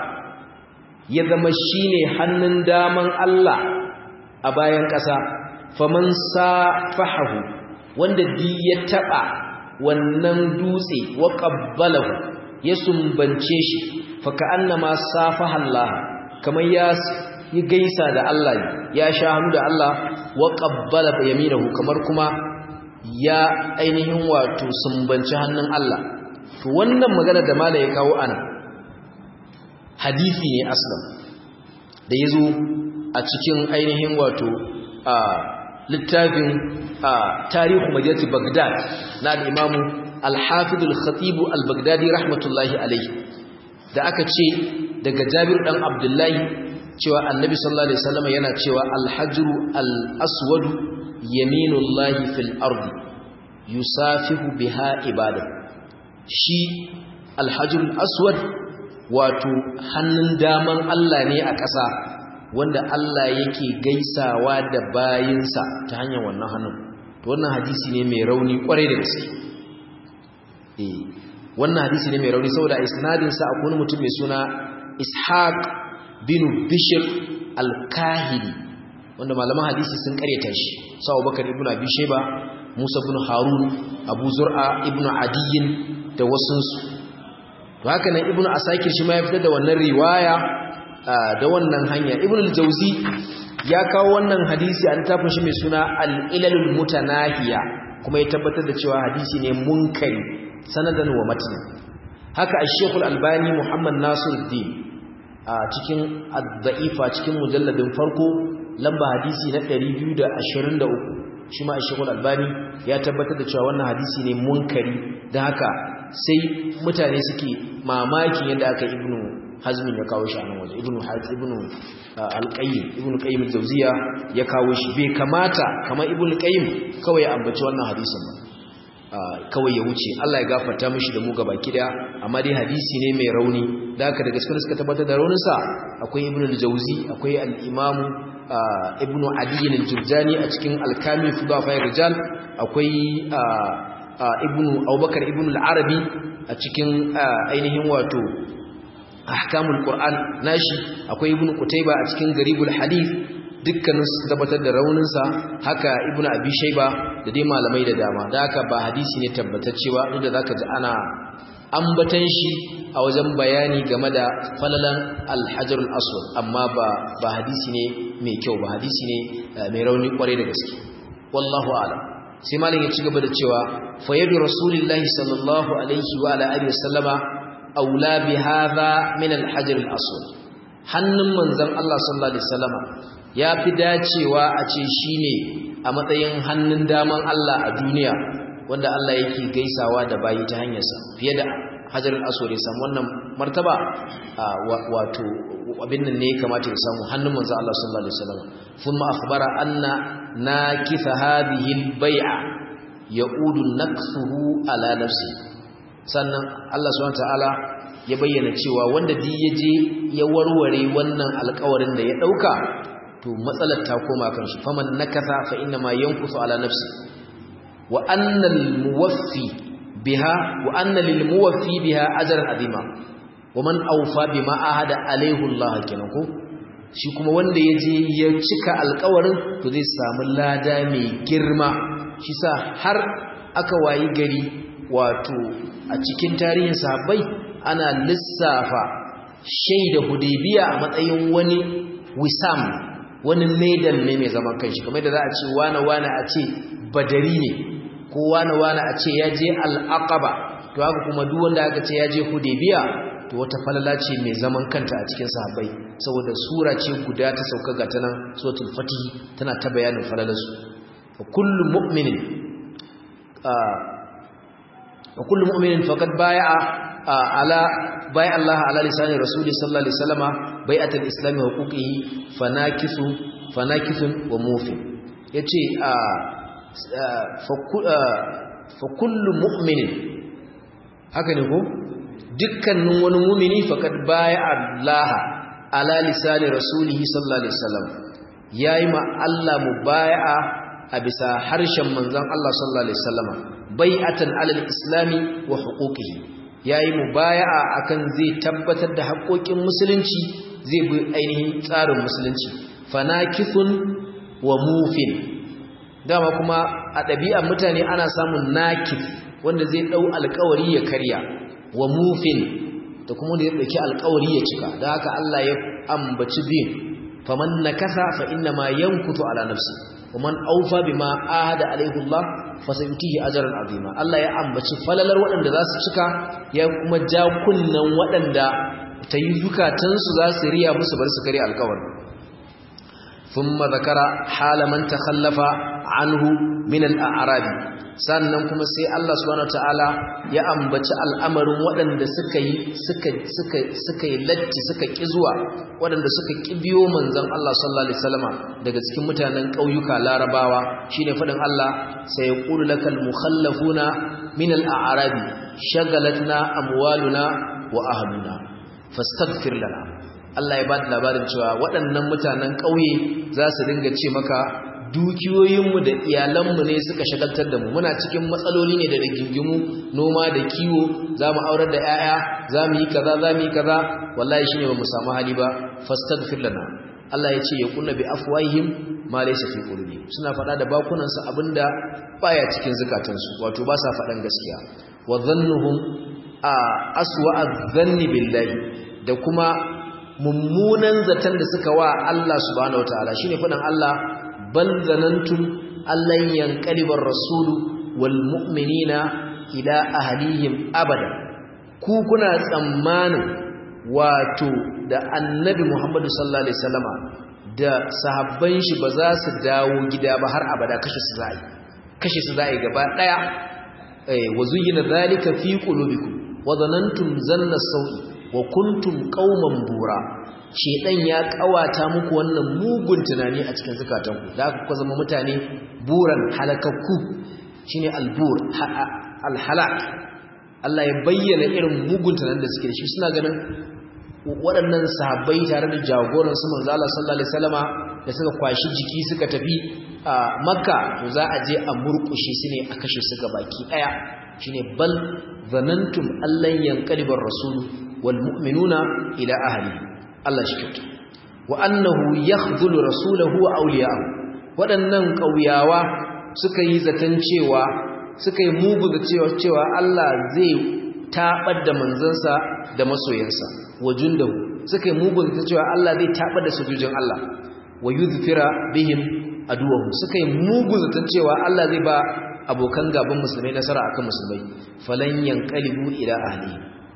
ya zama shine hannun daman Allah a bayan ƙasa faman safahu wanda di ya taba wannan dutse wa qabbalahu ya sumbance shi fa ka'annama safaha Allah kamar ya yi gaisa da Allah ya sha hannu da Allah wa qabbala yaminahu kamar kuma ya ainihin wato sumbanci hannun Allah to wannan magana da malai ya kawo ana hadisi ne aslan da yazo a cikin ainihin wato a littafin tarihu madinati Baghdad na al-Imam al-Hafiz al-Khatib al-Baghdadi rahmatullahi alayhi da aka ce daga Jabir dan Abdullahi cewa Annabi sallallahu alaihi wasallam yana cewa al-hajru al-aswad yaminullahi fil ardi yusafihu biha ibada shi al-hajru al-aswad wato hannun daman Allah ne a ƙasa wanda Allah yake gaisawa da bayinsa ta hanyar wannan hannun to wannan hadisi ne mai rauni kwarai da gaske eh wannan hadisi ne mai rauni saboda isnadin sa akwai mutum mai suna Ishaq bin Bishr al-Kahili wanda malaman hadisi sun kareta shi sa Abubakar ibn Abi Shayba Musa ibn Harun Abu Zur'a ibn Adiy da wasunsu to haka nan ibnu asakir shi ma ya fitar da wannan riwaya da wannan hanya ibnu al-jawzi ya kawo wannan hadisi a littafin shi mai suna al-ilalul mutanahiya kuma ya tabbatar da cewa hadisi ne munkari sanadan wa matnan haka ash-shaykh al-albani muhammad nasiruddin a cikin ad-da'ifa cikin mujalladin farko lamba hadisi na ɗari biyu da ashirin da uku shi ma ash-shaykh al-albani ya tabbatar da cewa wannan hadisi ne munkari dan haka sai mutane suke mamakin yadda aka ibnu hazmin ya kawo shi a nan waje ibnu hazm ibnu al-qayyim ibnu qayyim al-jawziya ya kawo shi bai kamata kamar ibnu qayyim kawai ya ambaci wannan hadisin ba kawai ya wuce Allah ya gafarta mishi da mu gabaki daya amma dai hadisi ne mai rauni da haka daga cikin suka tabbatar da raunin sa akwai ibnu al-jawzi akwai al-imam ibnu adi al-jurjani a cikin al-kamil fi dafa rijal akwai ibnu abubakar ibnu al-arabi a cikin ainihin wato ahkamul qur'an nashi akwai ibnu qutayba a cikin garibul hadith dukkanin su tabbatar da raunin sa haka ibnu abi shayba da dai malamai da dama da haka ba hadisi ne tabbatacce ba duk da zaka ji ana ambatan shi a wajen bayani game da falalan al-hajarul aswad amma ba ba hadisi ne mai kyau ba hadisi ne mai rauni kware da gaske wallahu a'lam sai malin ya ci gaba da cewa fa yabi rasulullahi sallallahu alaihi wa ala alihi wasallama aula bi hadha min al-hajar al-aswad hannun manzon Allah sallallahu alaihi wasallama yafi dacewa a ce shine a matsayin hannun daman Allah a duniya wanda Allah yake gaisawa da bayi ta hanyar sa fiye da hajar al-aswad ya samu wannan martaba wato abin nan ne kamata ya samu hannun manzon Allah sallallahu alaihi wasallama thumma akhbara anna nakitha hadhihi al-bai'a ya'udu naksuhu ala nafsi sannan Allah subhanahu wataala ya bayyana cewa wanda duk yaje ya warware wannan alƙawarin da ya dauka to matsalar ta koma kan shi faman nakatha fa inna ma yankusu ala nafsi wa anna al-muwaffi biha wa anna lil muwaffi biha ajran azima wa man awfa bima ahada alayhi Allah kenan ko shi kuma wanda yaje ya cika alƙawarin to zai samu lada mai girma shi sa har aka wayi gari wato a cikin tarihin sahabbai ana lissafa shaida hudaybiya a matsayin wani wisam wani medal ne mai zaman kanshi kamar da za a ce wane wane a ce badari ne ko wane wane a ce ya je al-aqaba to haka kuma duk wanda aka ce ya je hudaybiya to wata falala ce mai zaman kanta a cikin sahabbai saboda sura ce guda ta sauka ga ta nan suratul fatih tana ta bayanin falalarsu kullu mu'minin wa kullu mu'minin faqad bai'a ala bai'a Allah ala lisani rasuli sallallahu alaihi wasallama bai'atul islam wa huquqihi fanakisu fanakithun wa mufi yace fa kullu mu'minin haka ne ko dukkanin wani mu'mini faqad bai'a Allah ala lisani rasulihi sallallahu alaihi wasallam yayi ma Allah mubai'a a bisa harshen manzon Allah sallallahu alaihi wasallama bai'atan alal islami wa huquqihi yayi mubaya'a akan zai tabbatar da haƙoƙin musulunci zai bi ainihin tsarin musulunci fanakithun wa mufin dama kuma a ɗabi'ar mutane ana samun nakith wanda zai dau alƙawari ya karya wa mufin da kuma wanda ya dauki alƙawari ya cika dan haka Allah ya ambaci bin faman nakatha fa inna ma yankutu ala nafsi ومن أوفى بما آهد عليه الله فسيؤتيه أجرا عظيما الله ya ambaci falalar waɗanda za su cika ya kuma ja kunnan waɗanda tayi zukatansu za su riya musu bar su kare alƙawari thumma zakara hala man takhallafa anhu min al-a'rab sannan kuma sai Allah subhanahu wataala ya ambaci al'amarin waɗanda suka yi suka suka suka yi latti suka ki zuwa waɗanda suka ki biyo manzon Allah sallallahu alaihi wasallama daga cikin mutanen ƙauyuka larabawa shine fadin Allah sai yaqulu lakal mukhallafuna min al-a'rab shagalatna amwaluna wa ahluna fastaghfir lana Allah ya ba da labarin cewa waɗannan mutanen ƙauye za su dinga ce maka dukiyoyinmu da iyalanmu ne suka shagaltar da mu muna cikin matsaloli ne da rigingimu noma da kiwo za mu aurar da 'ya'ya za mu yi kaza za mu yi kaza wallahi shine ba mu samu hali ba fastaghfir lana Allah ya ce ya kunna bi afwahihim ma laysa fi qulubihim suna faɗa da bakunan su abinda baya cikin zakatansu wato ba sa faɗan gaskiya wa dhannuhum a aswa az-zanni billahi da kuma mummunan zaton da suka wa Allah subhanahu wataala shine fadan Allah bal zanantum allan yanqalibar rasulu wal mu'minina ila ahlihim abada ku kuna tsammanin wato da annabi Muhammad sallallahu alaihi wasallama da sahabban shi ba za su dawo gida ba har abada kashe su zai kashe su zai gaba daya eh wazuyina zalika fi qulubikum wa zanantum zanna sawi wa kuntum qauman bura shedan ya kawata muku wannan mugun tunani a cikin zakatanku da ku zama mutane buran halakakku shine albur alhalak Allah ya bayyana irin mugun tunanin da suke da shi suna ganin waɗannan sahabbai tare da jagoran su manzo Allah sallallahu alaihi wasallama da suka kwashi jiki suka tafi a Makka to za a je a murkushe su ne a kashe su gabaki daya shine bal zanantum allan yanqalibar rasul wal mu'minuna ila ahli Allah shi kyauta wa annahu yakhdhulu rasulahu wa awliya'ahu waɗannan kauyawa suka yi zaton cewa suka yi mugu da cewa cewa Allah zai tabar da manzansa da masoyansa wajundahu suka yi mugu da cewa Allah zai tabar da sojojin Allah wa yuzfira bihim aduwahu suka yi mugu da cewa Allah zai ba abokan gaban musulmai nasara akan musulmai falan yanqalibu ila ahli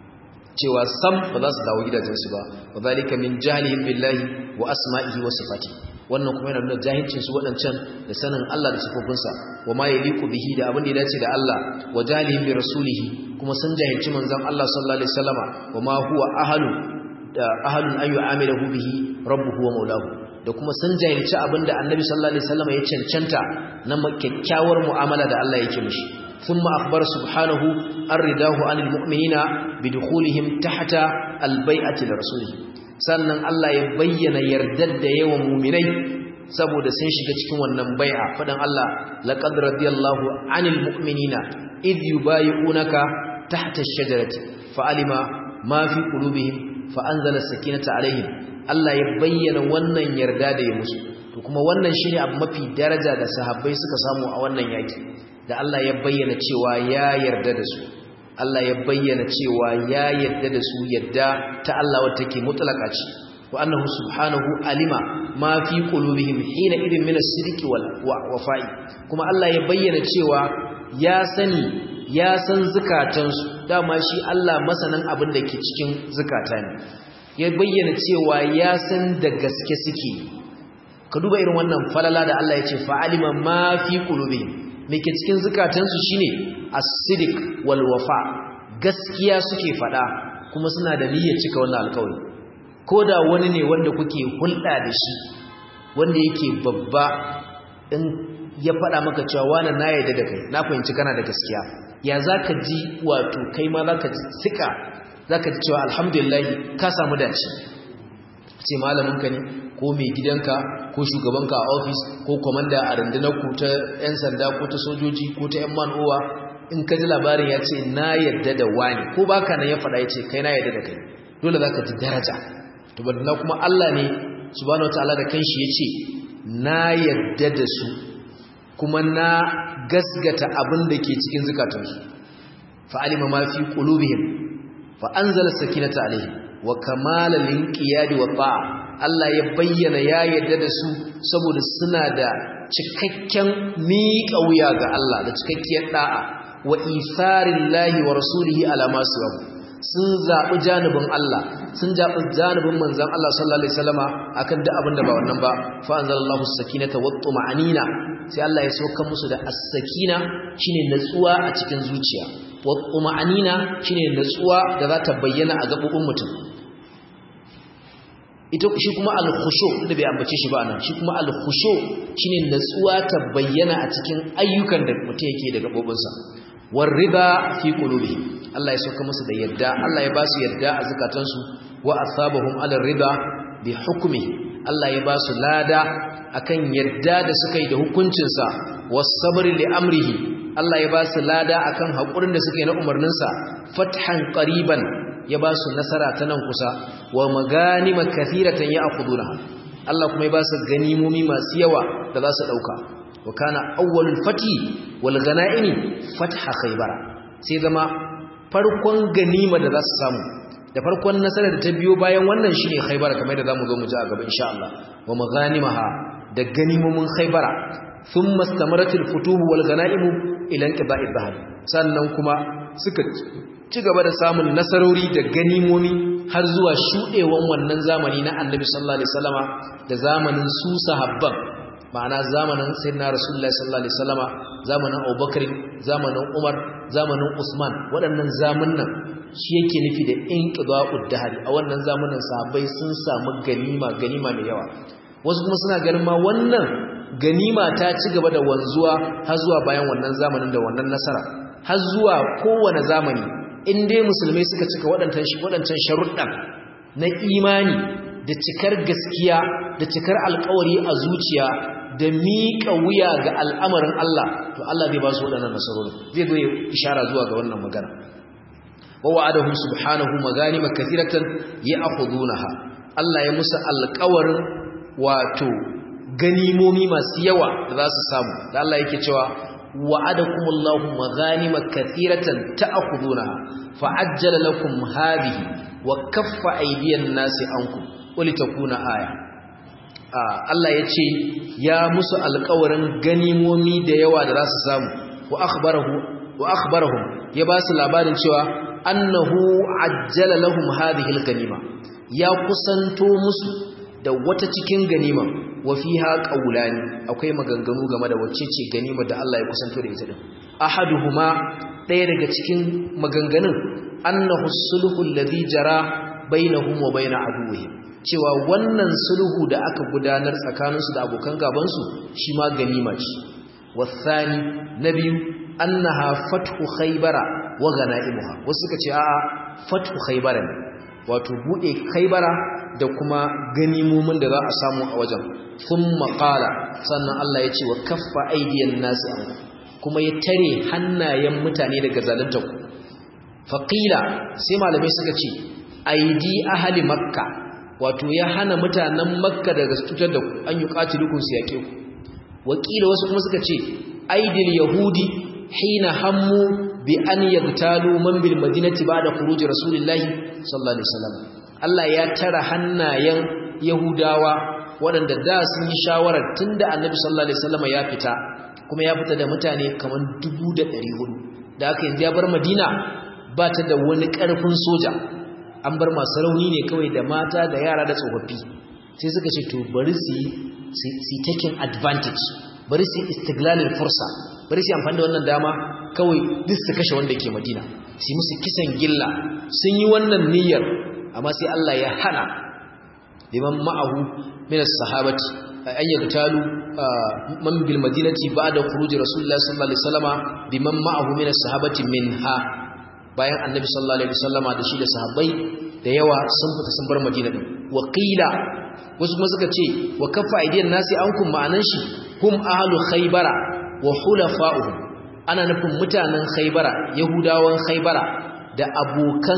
cewa sam ba za su dawo gidajensu ba wa zalika min jahlihim billahi wa asma'ihi wa sifatihi wannan kuma yana nuna jahilcin su wadancan da sanin Allah da sifofinsa wa ma yaliqu bihi da abin da ya dace da Allah wa jahlihim bi rasulihi kuma sun jahilci manzon Allah sallallahu alaihi wasallama wa ma huwa ahlu da ahlun an yu'amilahu bihi rabbuhu wa maulahu da kuma sun jahilci abin da annabi sallallahu alaihi wasallama ya cancanta na kyakkyawar mu'amala da Allah yake mishi thumma akhbara subhanahu ar-ridahu anil mu'minina bidukhulihim tahta al-bai'ati li rasulihi sannan Allah ya bayyana yardar da yawan mu'minai saboda sun shiga cikin wannan bai'a fadan Allah laqad radiyallahu anil mu'minina id yubayyi'unaka tahta ash-shajarati fa'alima ma fi qulubihim fa'anzala as-sakinata alaihim Allah ya bayyana wannan yarda da ya musu to kuma wannan shine abu mafi daraja da sahabbai suka samu a wannan yaki da Allah ya bayyana cewa ya yarda da su Allah ya bayyana cewa ya yarda da su yadda ta Allah wacce take mutlaka ce wa annahu subhanahu alima ma fi qulubihim hina idin min as-sidqi wal wafa'i kuma Allah ya bayyana cewa ya sani ya san zukatansu dama shi Allah masanin abin da ke cikin zukata ne ya bayyana cewa ya san da gaske suke ka duba irin wannan falala da Allah ya ce fa'alima ma fi qulubihim me ke cikin zukatansu shine as-sidq wal wafa gaskiya suke fada kuma suna da niyyar cika wannan alƙawari koda wani ne wanda kuke hulɗa da shi wanda yake babba in ya fada maka cewa wannan na yarda da kai na fahimci kana da gaskiya ya zaka ji wato kai ma zaka ji sika zaka ji cewa alhamdulillah ka samu dace ce malamin ka ne ko mai gidanka ko shugabanka a ofis ko komanda a rundunar ku ta yan sanda ko ta sojoji ko ta yan manowa in ka ji labarin ya ce na yadda da wani ko baka nan ya faɗa ya ce kai na yadda da kai dole za ka ji daraja to badana kuma Allah ne subhanahu wataala da kanshi ya ce na yadda da su kuma na gasgata abin da ke cikin zukatansu fa'alima ma fi qulubihim fa anzala sakinata alaihim wa kamala linqiyadi wa ta'a Allah ya bayyana ya yarda da su saboda suna da cikakken miƙa wuya ga Allah da cikakkiyar da'a wa isarillahi wa rasulihi ala ma sawabu sun zabi janibin Allah sun zabi janibin manzon Allah sallallahu alaihi wasallama akan duk abin da ba wannan ba fa anzalallahu as-sakinata wat tuma'anina sai Allah ya sauka musu da as-sakina shine natsuwa a cikin zuciya wat tuma'anina shine natsuwa da za ta bayyana a gabobin mutum ita shi kuma al-khushu da bai ambace shi ba anan shi kuma al-khushu shine natsuwa ta bayyana a cikin ayyukan da mutum yake da gabobinsa war riba fi qulubihim Allah ya sauka musu da yadda Allah ya ba su yadda a zakatansu wa asabahum ala riba bi hukmi Allah ya ba su lada akan yadda da suka yi da hukuncin sa was sabr li amrihi Allah ya ba su lada akan hakurin da suka yi na umarninsa fathan qariban ya ba su nasara ta nan kusa wa maganima kathiratan ya'khuduna Allah kuma ya ba su ganimomi masu yawa da za su dauka wa kana awwalul fati wal ghanaimi fatha khaybara sai zama farkon ganima da za su samu da farkon nasarar da ta biyo bayan wannan shine Khaybar kamar da zamu zo mu ji a gaba insha Allah wa maghanimaha da ganimomin Khaybara thumma istamaratil futuh wal ghanaim ila inqiba'i dhahab sannan kuma suka ci gaba da samun nasarori da ganimomi har zuwa shudewan wannan zamani na Annabi sallallahu alaihi wasallama da zamanin su sahabban ma'ana zamanin sayyidina Rasulullahi sallallahu alaihi wasallama zamanin Abubakar zamanin Umar zamanin Usman waɗannan zamanin shi yake nufi da inqida'ud dahri a wannan zamanin sahabbai sun samu ganima ganima mai yawa wasu kuma suna ganin ma wannan ganima ta ci gaba da wanzuwa har zuwa bayan wannan zamanin da wannan nasara har zuwa kowane zamani in dai musulmai suka cika waɗancan waɗancan sharuɗan na imani da cikar gaskiya da cikar alƙawari a zuciya da miƙa wuya ga al'amarin Allah to Allah zai ba su waɗannan nasarori zai zo ya ishara zuwa ga wannan magana wa wa'adahu subhanahu maganima kathiratan ya'khudunaha Allah ya musu alƙawarin wato ganimomi masu yawa da za su samu da Allah yake cewa wa'adakumullahu maghanima kathiratan ta'khudunaha fa'ajjala lakum hadhihi wa kaffa aydiyan nasi ankum walitakuna aya Allah yace ya musu alƙawarin ganimomi da yawa da za su samu wa akhbarahu wa akhbarahum ya ba su labarin cewa annahu ajjala lahum hadhihi alganima ya kusanto musu da wata cikin ganima wa fiha qawlani akwai maganganu game da wacce ce ganima da Allah ya kusanto da ita din ahaduhuma daya daga cikin maganganun annahu sulhu alladhi jara bainahum wa bain aduwwihim cewa wannan sulhu da aka gudanar tsakaninsu da abokan gaban su shi ma ganima ce wasani nabiyu annaha fathu khaybara wa ganaimuha wasu suka ce a'a fathu khaybara ne wato bude khaybara da kuma ganimomin da za a samu a wajen thumma qala sannan Allah ya ce wa kaffa aydiyan nasi an kuma ya tare hannayen mutane daga zalunta ku faqila sai malamai suka ce aidi ahli makka wato ya hana mutanen makka daga cutar da ku an yi qatilukum su yake ku wakila wasu kuma suka ce aidil yahudi hina hammu bi an yagtalu man bil madinati ba'da khuruj rasulillahi sallallahu alaihi wasallam Allah ya tara hannayen yahudawa waɗanda da sun yi shawarar tunda annabi sallallahu alaihi wasallam ya fita kuma ya fita da mutane kaman dubu da ɗari hudu da aka yanzu ya bar madina ba ta da wani ƙarfin soja an bar masu rauni ne kawai da mata da yara da tsofaffi sai suka ce to bari su yi taking advantage bari su yi istiglalin fursa bari su yi amfani da wannan dama kawai duk su kashe wanda ke madina su yi musu kisan gilla sun yi wannan niyyar amma sai Allah ya hana liman ma'ahu min as-sahabati ay yaqtalu man bil madinati ba'da khuruj rasulullah sallallahu alaihi wasallama biman ma'ahu min as-sahabati minha bayan annabi sallallahu alaihi wasallama da shi da sahabbai da yawa sun fita sun bar madina din wa qila wasu kuma suka ce wa kaffa aidiyan nasi ankum ma'anan shi hum ahlu khaybara wa hulafa'uhum ana nufin mutanen khaybara yahudawan khaybara da abokan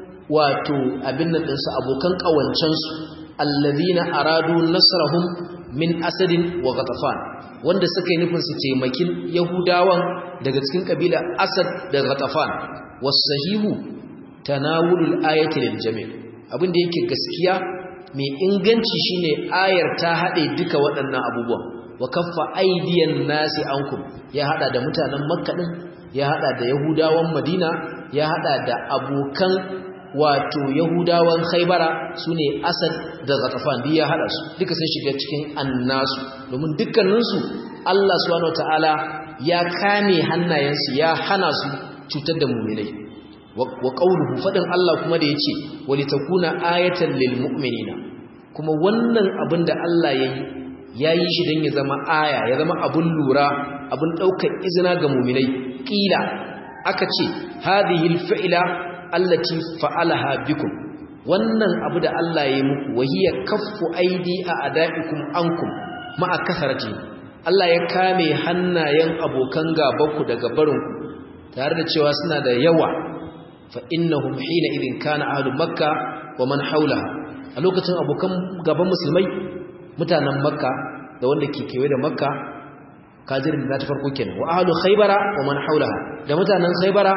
wato abin nan dinsu abokan kawancansu allazina aradu nasrahum min asadin wa ghatafan wanda suka yi nufin su taimakin yahudawan daga cikin kabila asad da ghatafan wasahihu tanawulul ayati lil jami' abin da yake gaskiya mai inganci shine ayar ta hade duka waɗannan abubuwan wa kaffa aydiyan nasi ankum ya hada da mutanen makka din ya hada da yahudawan madina ya hada da abokan wato yahudawan khaybara sune asad da ghatafan biya hada su duka sun shiga cikin annasu domin dukkaninsu Allah subhanahu wataala ya kame hannayensu ya hana su cutar da mu'minai wa qawluhu fadan Allah kuma da yace walitakuna ayatan lil mu'minina kuma wannan abin da Allah yayi yayi shi dan ya zama aya ya zama abun lura abun daukar izina ga mu'minai kila aka ce hadhihi al fi'la allati fa'alaha bikum wannan abu da Allah ya yi muku wahiya kaffu aidi a ada'ikum ankum ma'a kasarati Allah ya kame hannayen abokan gabanku daga barinku tare da cewa suna da yawa fa innahum hina idin kana ahlu makka wa man hawlaha a lokacin abokan gaban musulmai mutanen makka da wanda ke kewaye da makka kajirin da ta farko kenan wa ahlu khaybara wa man hawlaha da mutanen khaybara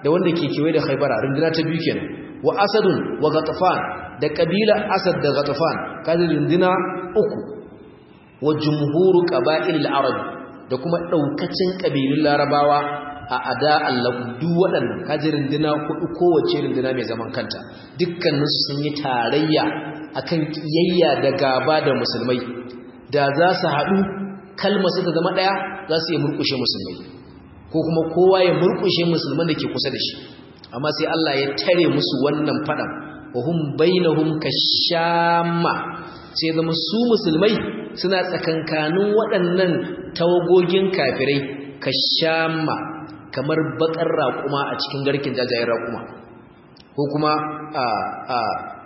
da wanda ke kewaye da Khaybara runduna ta biyu kenan wa Asadun wa Ghatafan da kabila Asad da Ghatafan kaji runduna uku wa jumhuru qaba'il al-arab da kuma daukacin kabilun larabawa a ada Allah duk waɗannan kaji runduna hudu kowace runduna mai zaman kanta dukkanin su sun yi tarayya akan kiyayya da gaba da musulmai da za su haɗu kalmar su ta zama ɗaya za su yi murƙushe musulmai ko kuma kowa ya murƙushe musulman da ke kusa da shi amma sai Allah ya tare musu wannan faɗan wa hum bainahum kashamma sai zama su musulmai suna tsakankanin waɗannan tawagogin kafirai kashamma kamar bakar raƙuma a cikin garkin jajayen raƙuma ko kuma a a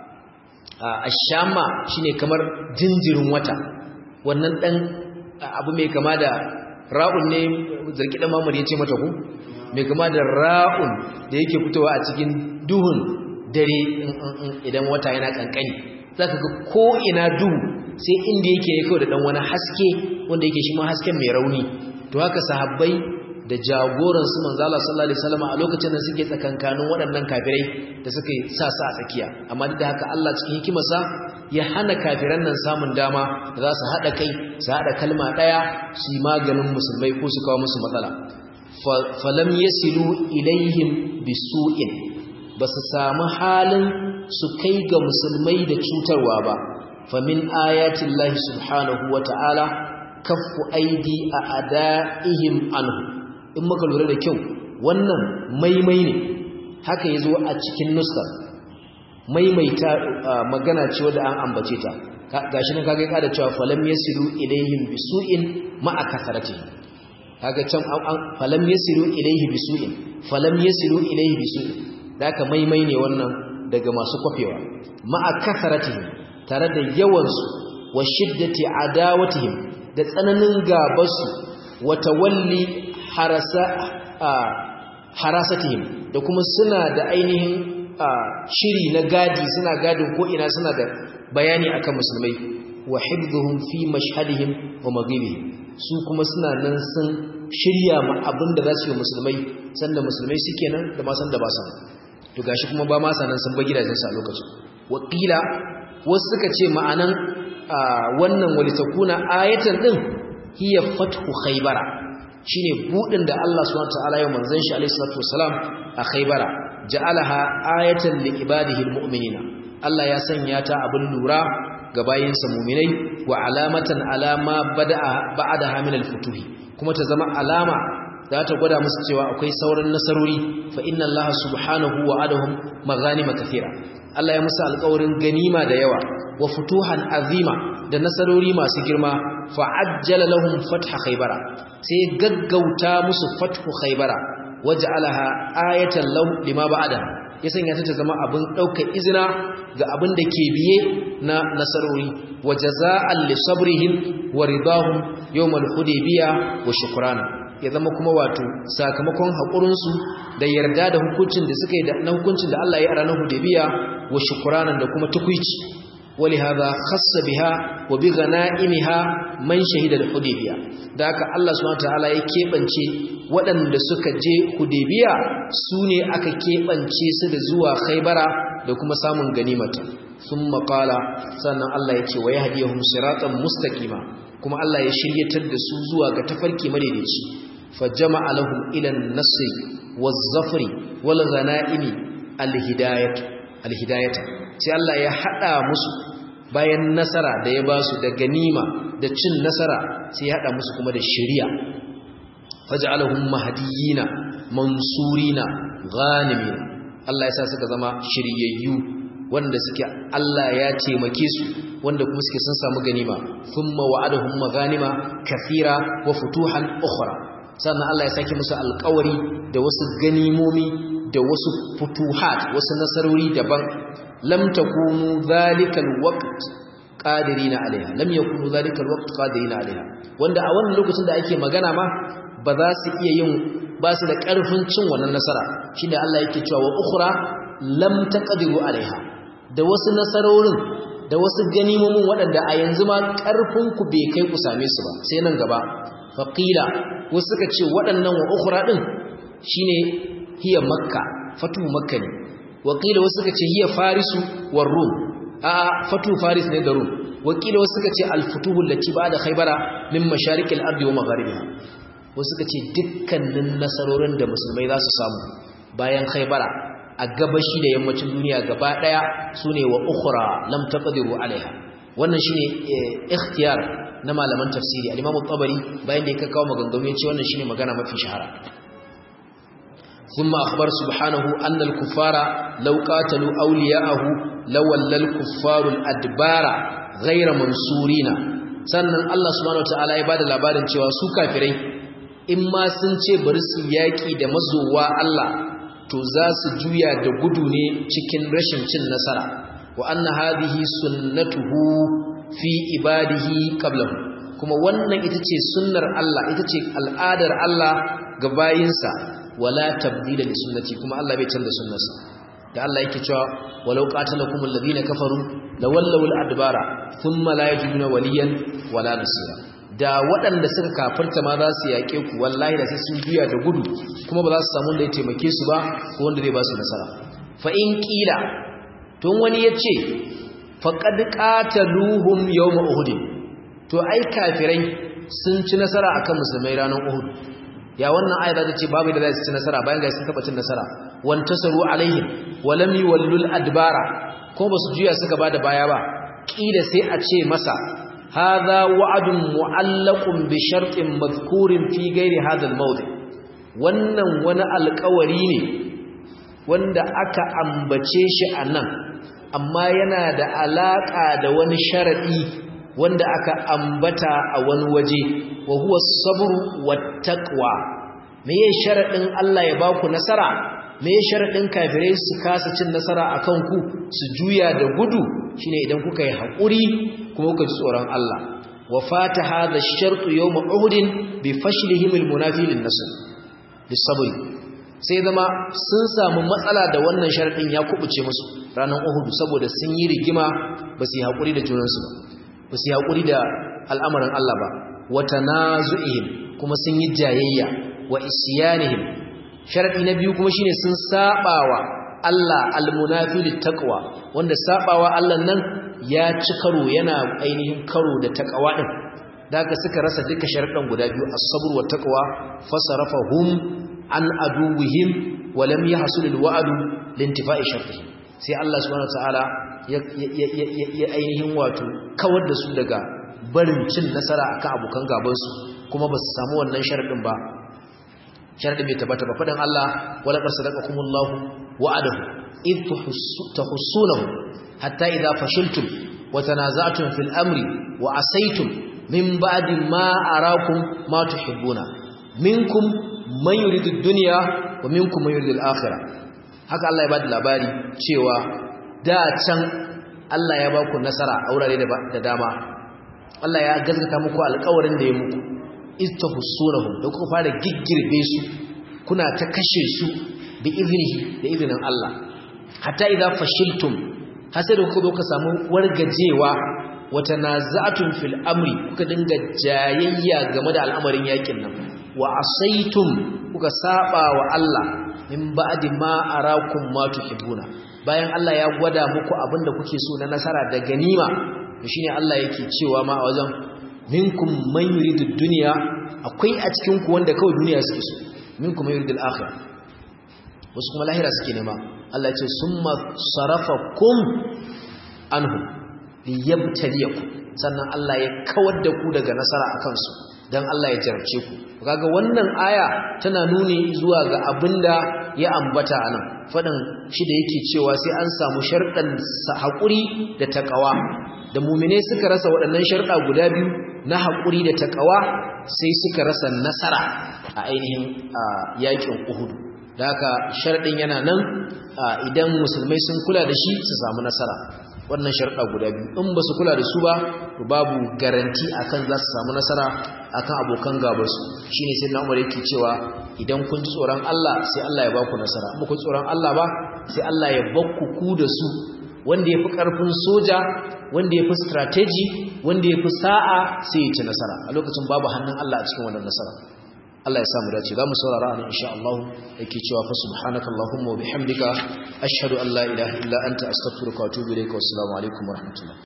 a shamma shine kamar jinjirin wata wannan dan abu mai kama da ra'un ne zarki dan mamur yace mata ku mai kama da ra'un da yake fitowa a cikin duhun dare idan wata yana kankani zaka ga ko ina duhu sai inda yake yake da dan wani haske wanda yake shi ma hasken mai rauni to haka sahabbai da jagoran su manzo Allah sallallahu alaihi wasallam a lokacin da suke tsakankanin waɗannan kafirai da suka sa su a tsakiya amma duk da haka Allah cikin hikimarsa ya hana kafiran nan samun dama da za su hada kai su hada kalma daya su yi maganin musulmai ko su kawo musu matsala falam yasilu ilaihim bisu'in basu samu halin su kai ga musulmai da cutarwa ba famin ayatillahi subhanahu wata'ala kaffu aidi a adaihim anhu in muka lura da kyau wannan maimai ne haka yazo a cikin nuskar maimaita magana ce wanda an ambace ta gashi nan kage kada cewa falam yasilu ilaihim bisu'in ma'a kasarati kaga can falam yasilu ilaihi bisu'in falam yasilu ilaihi bisu'in daka maimai ne wannan daga masu kofewa ma'a kasarati tare da yawan su wa shiddati adawatihim da tsananin gabarsu wa tawalli harasa harasatihim da kuma suna da ainihin shiri na gadi suna gadin ko ina suna da bayani akan musulmai wa hifdhuhum fi mashhadihim wa maghibihim su kuma suna nan sun shirya ma abin da za su yi musulmai sanda musulmai suke nan da ma sanda ba san to gashi kuma ba ma sanan sun ba gidajensu a lokacin wakila wasu suka ce ma'anan wannan walitakuna ayatan din hiya fathu khaybara shine budin da Allah subhanahu wataala ya manzon shi alaihi salatu wasalam a khaybara ja'alaha ayatan liibadihi almu'minina Allah ya sanya ta abin lura ga bayinsa mu'minai wa alamatan alama bada'a ba'daha min alfutuhi kuma ta zama alama za ta gwada musu cewa akwai sauran nasarori fa inna Allah subhanahu wa'adahum maghanima kathira Allah ya musu alƙawarin ganima da yawa wa futuhan azima da nasarori masu girma fa ajjala lahum fatha khaybara sai gaggauta musu fathu khaybara waj'alaha ayatan lahum lima ba'da ya sanya ta zama abin daukar izina ga abin da ke biye na nasarori wa jazaa'an li sabrihim wa ridahum yawmal hudaybiyah wa shukrana ya zama kuma wato sakamakon haƙurinsu da yarda da hukuncin da suka yi da na hukuncin da Allah ya yi a ranar Hudaybiya wa shukranan da kuma tukuici wali hadha khassa biha wa bi ghanaimiha man shahida al-Hudaybiya da haka Allah subhanahu wataala ya kebance waɗanda suka je Hudaybiya sune aka kebance su da zuwa Khaybara da kuma samun ganimata thumma qala sannan Allah ya ce wa yahdihum siratan mustaqima kuma Allah ya shiryatar da su zuwa ga tafarki madaidaici فجمع لهم إلى النصر والظفر والغنائم الهداية الهداية sai Allah ya hada musu bayan nasara da ya basu da ganima da cin nasara sai ya hada musu kuma da shari'a faj'alahum mahdiyina mansurina ghanimin Allah ya sa suka zama shiryayyu wanda suke Allah ya taimake su wanda kuma suke sun samu ganima thumma wa'adahum maghanima kathira wa futuhan ukhra sannan Allah ya sake musu alƙawari da wasu ganimomi da wasu futuhat wasu nasarori daban lam takunu zalikal waqt qadirina alaiha lam yakunu zalikal waqt qadirina alaiha wanda a wannan lokacin da ake magana ma ba za su iya yin ba su da ƙarfin cin wannan nasara shine Allah yake cewa wa ukhra lam taqdiru alaiha da wasu nasarorin da wasu ganimomin waɗanda a yanzu ma ƙarfin ku bai kai ku same su ba sai nan gaba faqila wasu suka ce waɗannan wa ukhra din shine hiya makka fatu makka ne wakila wasu suka ce hiya farisu war rum a fatu faris ne da rum wakila wasu suka ce al-futuhu allati ba'da khaybara min masharikil ardi wa magharibiha wasu suka ce dukkanin nasarorin da musulmai za su samu bayan khaybara a gabashi da yammacin duniya gaba daya sune wa ukhra lam taqdiru alaiha wannan shine ikhtiyar na malaman tafsiri al-Imam al-Tabari bayan da ya kawo maganganu ya ce wannan shine magana mafi shahara thumma akhbar subhanahu anna al-kuffara law qatalu awliya'ahu lawalla al-kuffaru al-adbara ghayra mansurina sannan Allah subhanahu wataala ya bada labarin cewa su kafirai in ma sun ce bari su yaki da mazowa Allah to za su juya da gudu ne cikin rashin cin nasara wa anna hadhihi sunnatuhu fi ibadihi qablahu kuma wannan ita ce sunnar Allah ita ce al'adar Allah ga bayinsa wala tabdila li sunnati kuma Allah bai canza sunnarsa da Allah yake cewa walau qatalakum alladhina kafaru lawallaw al-adbara thumma la yajiduna waliyan wala nasira da waɗanda suka kafirta ma za su yaƙe ku wallahi da sai sun juya da gudu kuma ba za su samu wanda ya taimake su ba ko wanda zai ba su nasara fa in qila tun wani yace faqad qataluhum yawm uhud to ai kafirai sun ci nasara akan musulmai ranar uhud ya wannan aya za ta ce babu da za su ci nasara bayan ga sun taba cin nasara wan tasaru alaihim wa lam yuwallul adbara ko ba su juya suka bada baya ba kila sai a ce masa hadha wa'dun mu'allaqun bi shartin madhkurin fi ghairi hadha al-mawdi wannan wani alƙawari ne wanda aka ambace shi anan amma yana da alaka da wani sharadi wanda aka ambata a wani waje wa huwa as-sabr wat-taqwa meye sharadin Allah ya baku nasara meye sharadin kafirai su kasa cin nasara akan ku su juya da gudu shine idan kuka yi hakuri kuma kuka ji tsoron Allah wa fata hadha ash-shart yawm uhud bi fashlihim al-munafi lin-nasr bis-sabr sai zama sun samu matsala da wannan sharadin ya kubuce musu ranar uhud saboda sun yi rigima ba su yi hakuri da junansu ba ba su yi haƙuri da al'amarin Allah ba wata na zu'ihim kuma sun yi jayayya wa isiyanihim sharaɗi na biyu kuma shine sun saɓawa Allah almunafili taqwa wanda saɓawa Allah nan ya ci karo yana ainihin karo da taqwa ɗin da haka suka rasa duka sharaɗin guda biyu as-sabr wa taqwa fasarafahum an aduwwihim wa lam yahsul al-wa'du lintifa'i shartihim sai Allah subhanahu wa ta'ala ya ainihin wato kawar da su daga barin cin nasara akan abokan gabansu kuma ba su samu wannan sharadin ba sharadin bai tabbata ba fadan Allah wala qasadaqakumullahu wa'adahu id tuhussunahu hatta idha fashiltum wa tanaza'tum fil amri wa asaytum min ba'di ma arakum ma tuhibbuna minkum man yuridu ad-dunya wa minkum man yuridu al-akhirah haka Allah ya bada labari cewa da can Allah ya ba ku nasara a wurare da dama Allah ya gaskata muku alƙawarin da ya muku istahsunahum da kuka fara giggirbe su kuna ta kashe su bi iznihi da izinin Allah hatta idza fashiltum hasai da kuka zo ka samu wargajewa wata nazatun fil amri kuka dinga jayayya game da al'amarin yakin nan wa asaitum kuka saba wa Allah min ba'di ma arakum ma tuhibbuna bayan Allah ya gwada muku abinda kuke so na nasara da ganima to shine Allah yake cewa ma a wajen minkum man yuridu dunya akwai a cikin ku wanda kawai duniya suke so minkum man yuridu al-akhirah wasu kuma lahira suke nema Allah ya ce summa sarafakum anhu liyabtaliyakum sannan Allah ya kawar da ku daga nasara akan su dan Allah ya jarabce ku kaga wannan aya tana nuni zuwa ga abinda ya ambata anan fadan shi da yake cewa sai an samu sharɗan hakuri da takawa da mu'mine suka rasa waɗannan sharɗa guda biyu na hakuri da takawa sai suka rasa nasara a ainihin yakin Uhud da haka sharɗin yana nan idan musulmai sun kula da shi su samu nasara wannan sharɗa guda biyu in ba su kula da su ba babu garanti akan za su samu nasara akan abokan gabansu shine sai na Umar yake cewa idan kun ji tsoron Allah sai Allah ya baku nasara in ku tsoron Allah ba sai Allah ya bakku ku da su wanda yafi karfin soja wanda yafi strategy wanda yafi sa'a sai ya ci nasara a lokacin babu hannun Allah a cikin wannan nasara Allah ya samu dace zamu saurara ne insha Allah yake cewa fa subhanakallahumma wa bihamdika ashhadu an la ilaha illa anta astaghfiruka wa atubu ilaika wa assalamu alaikum wa rahmatullah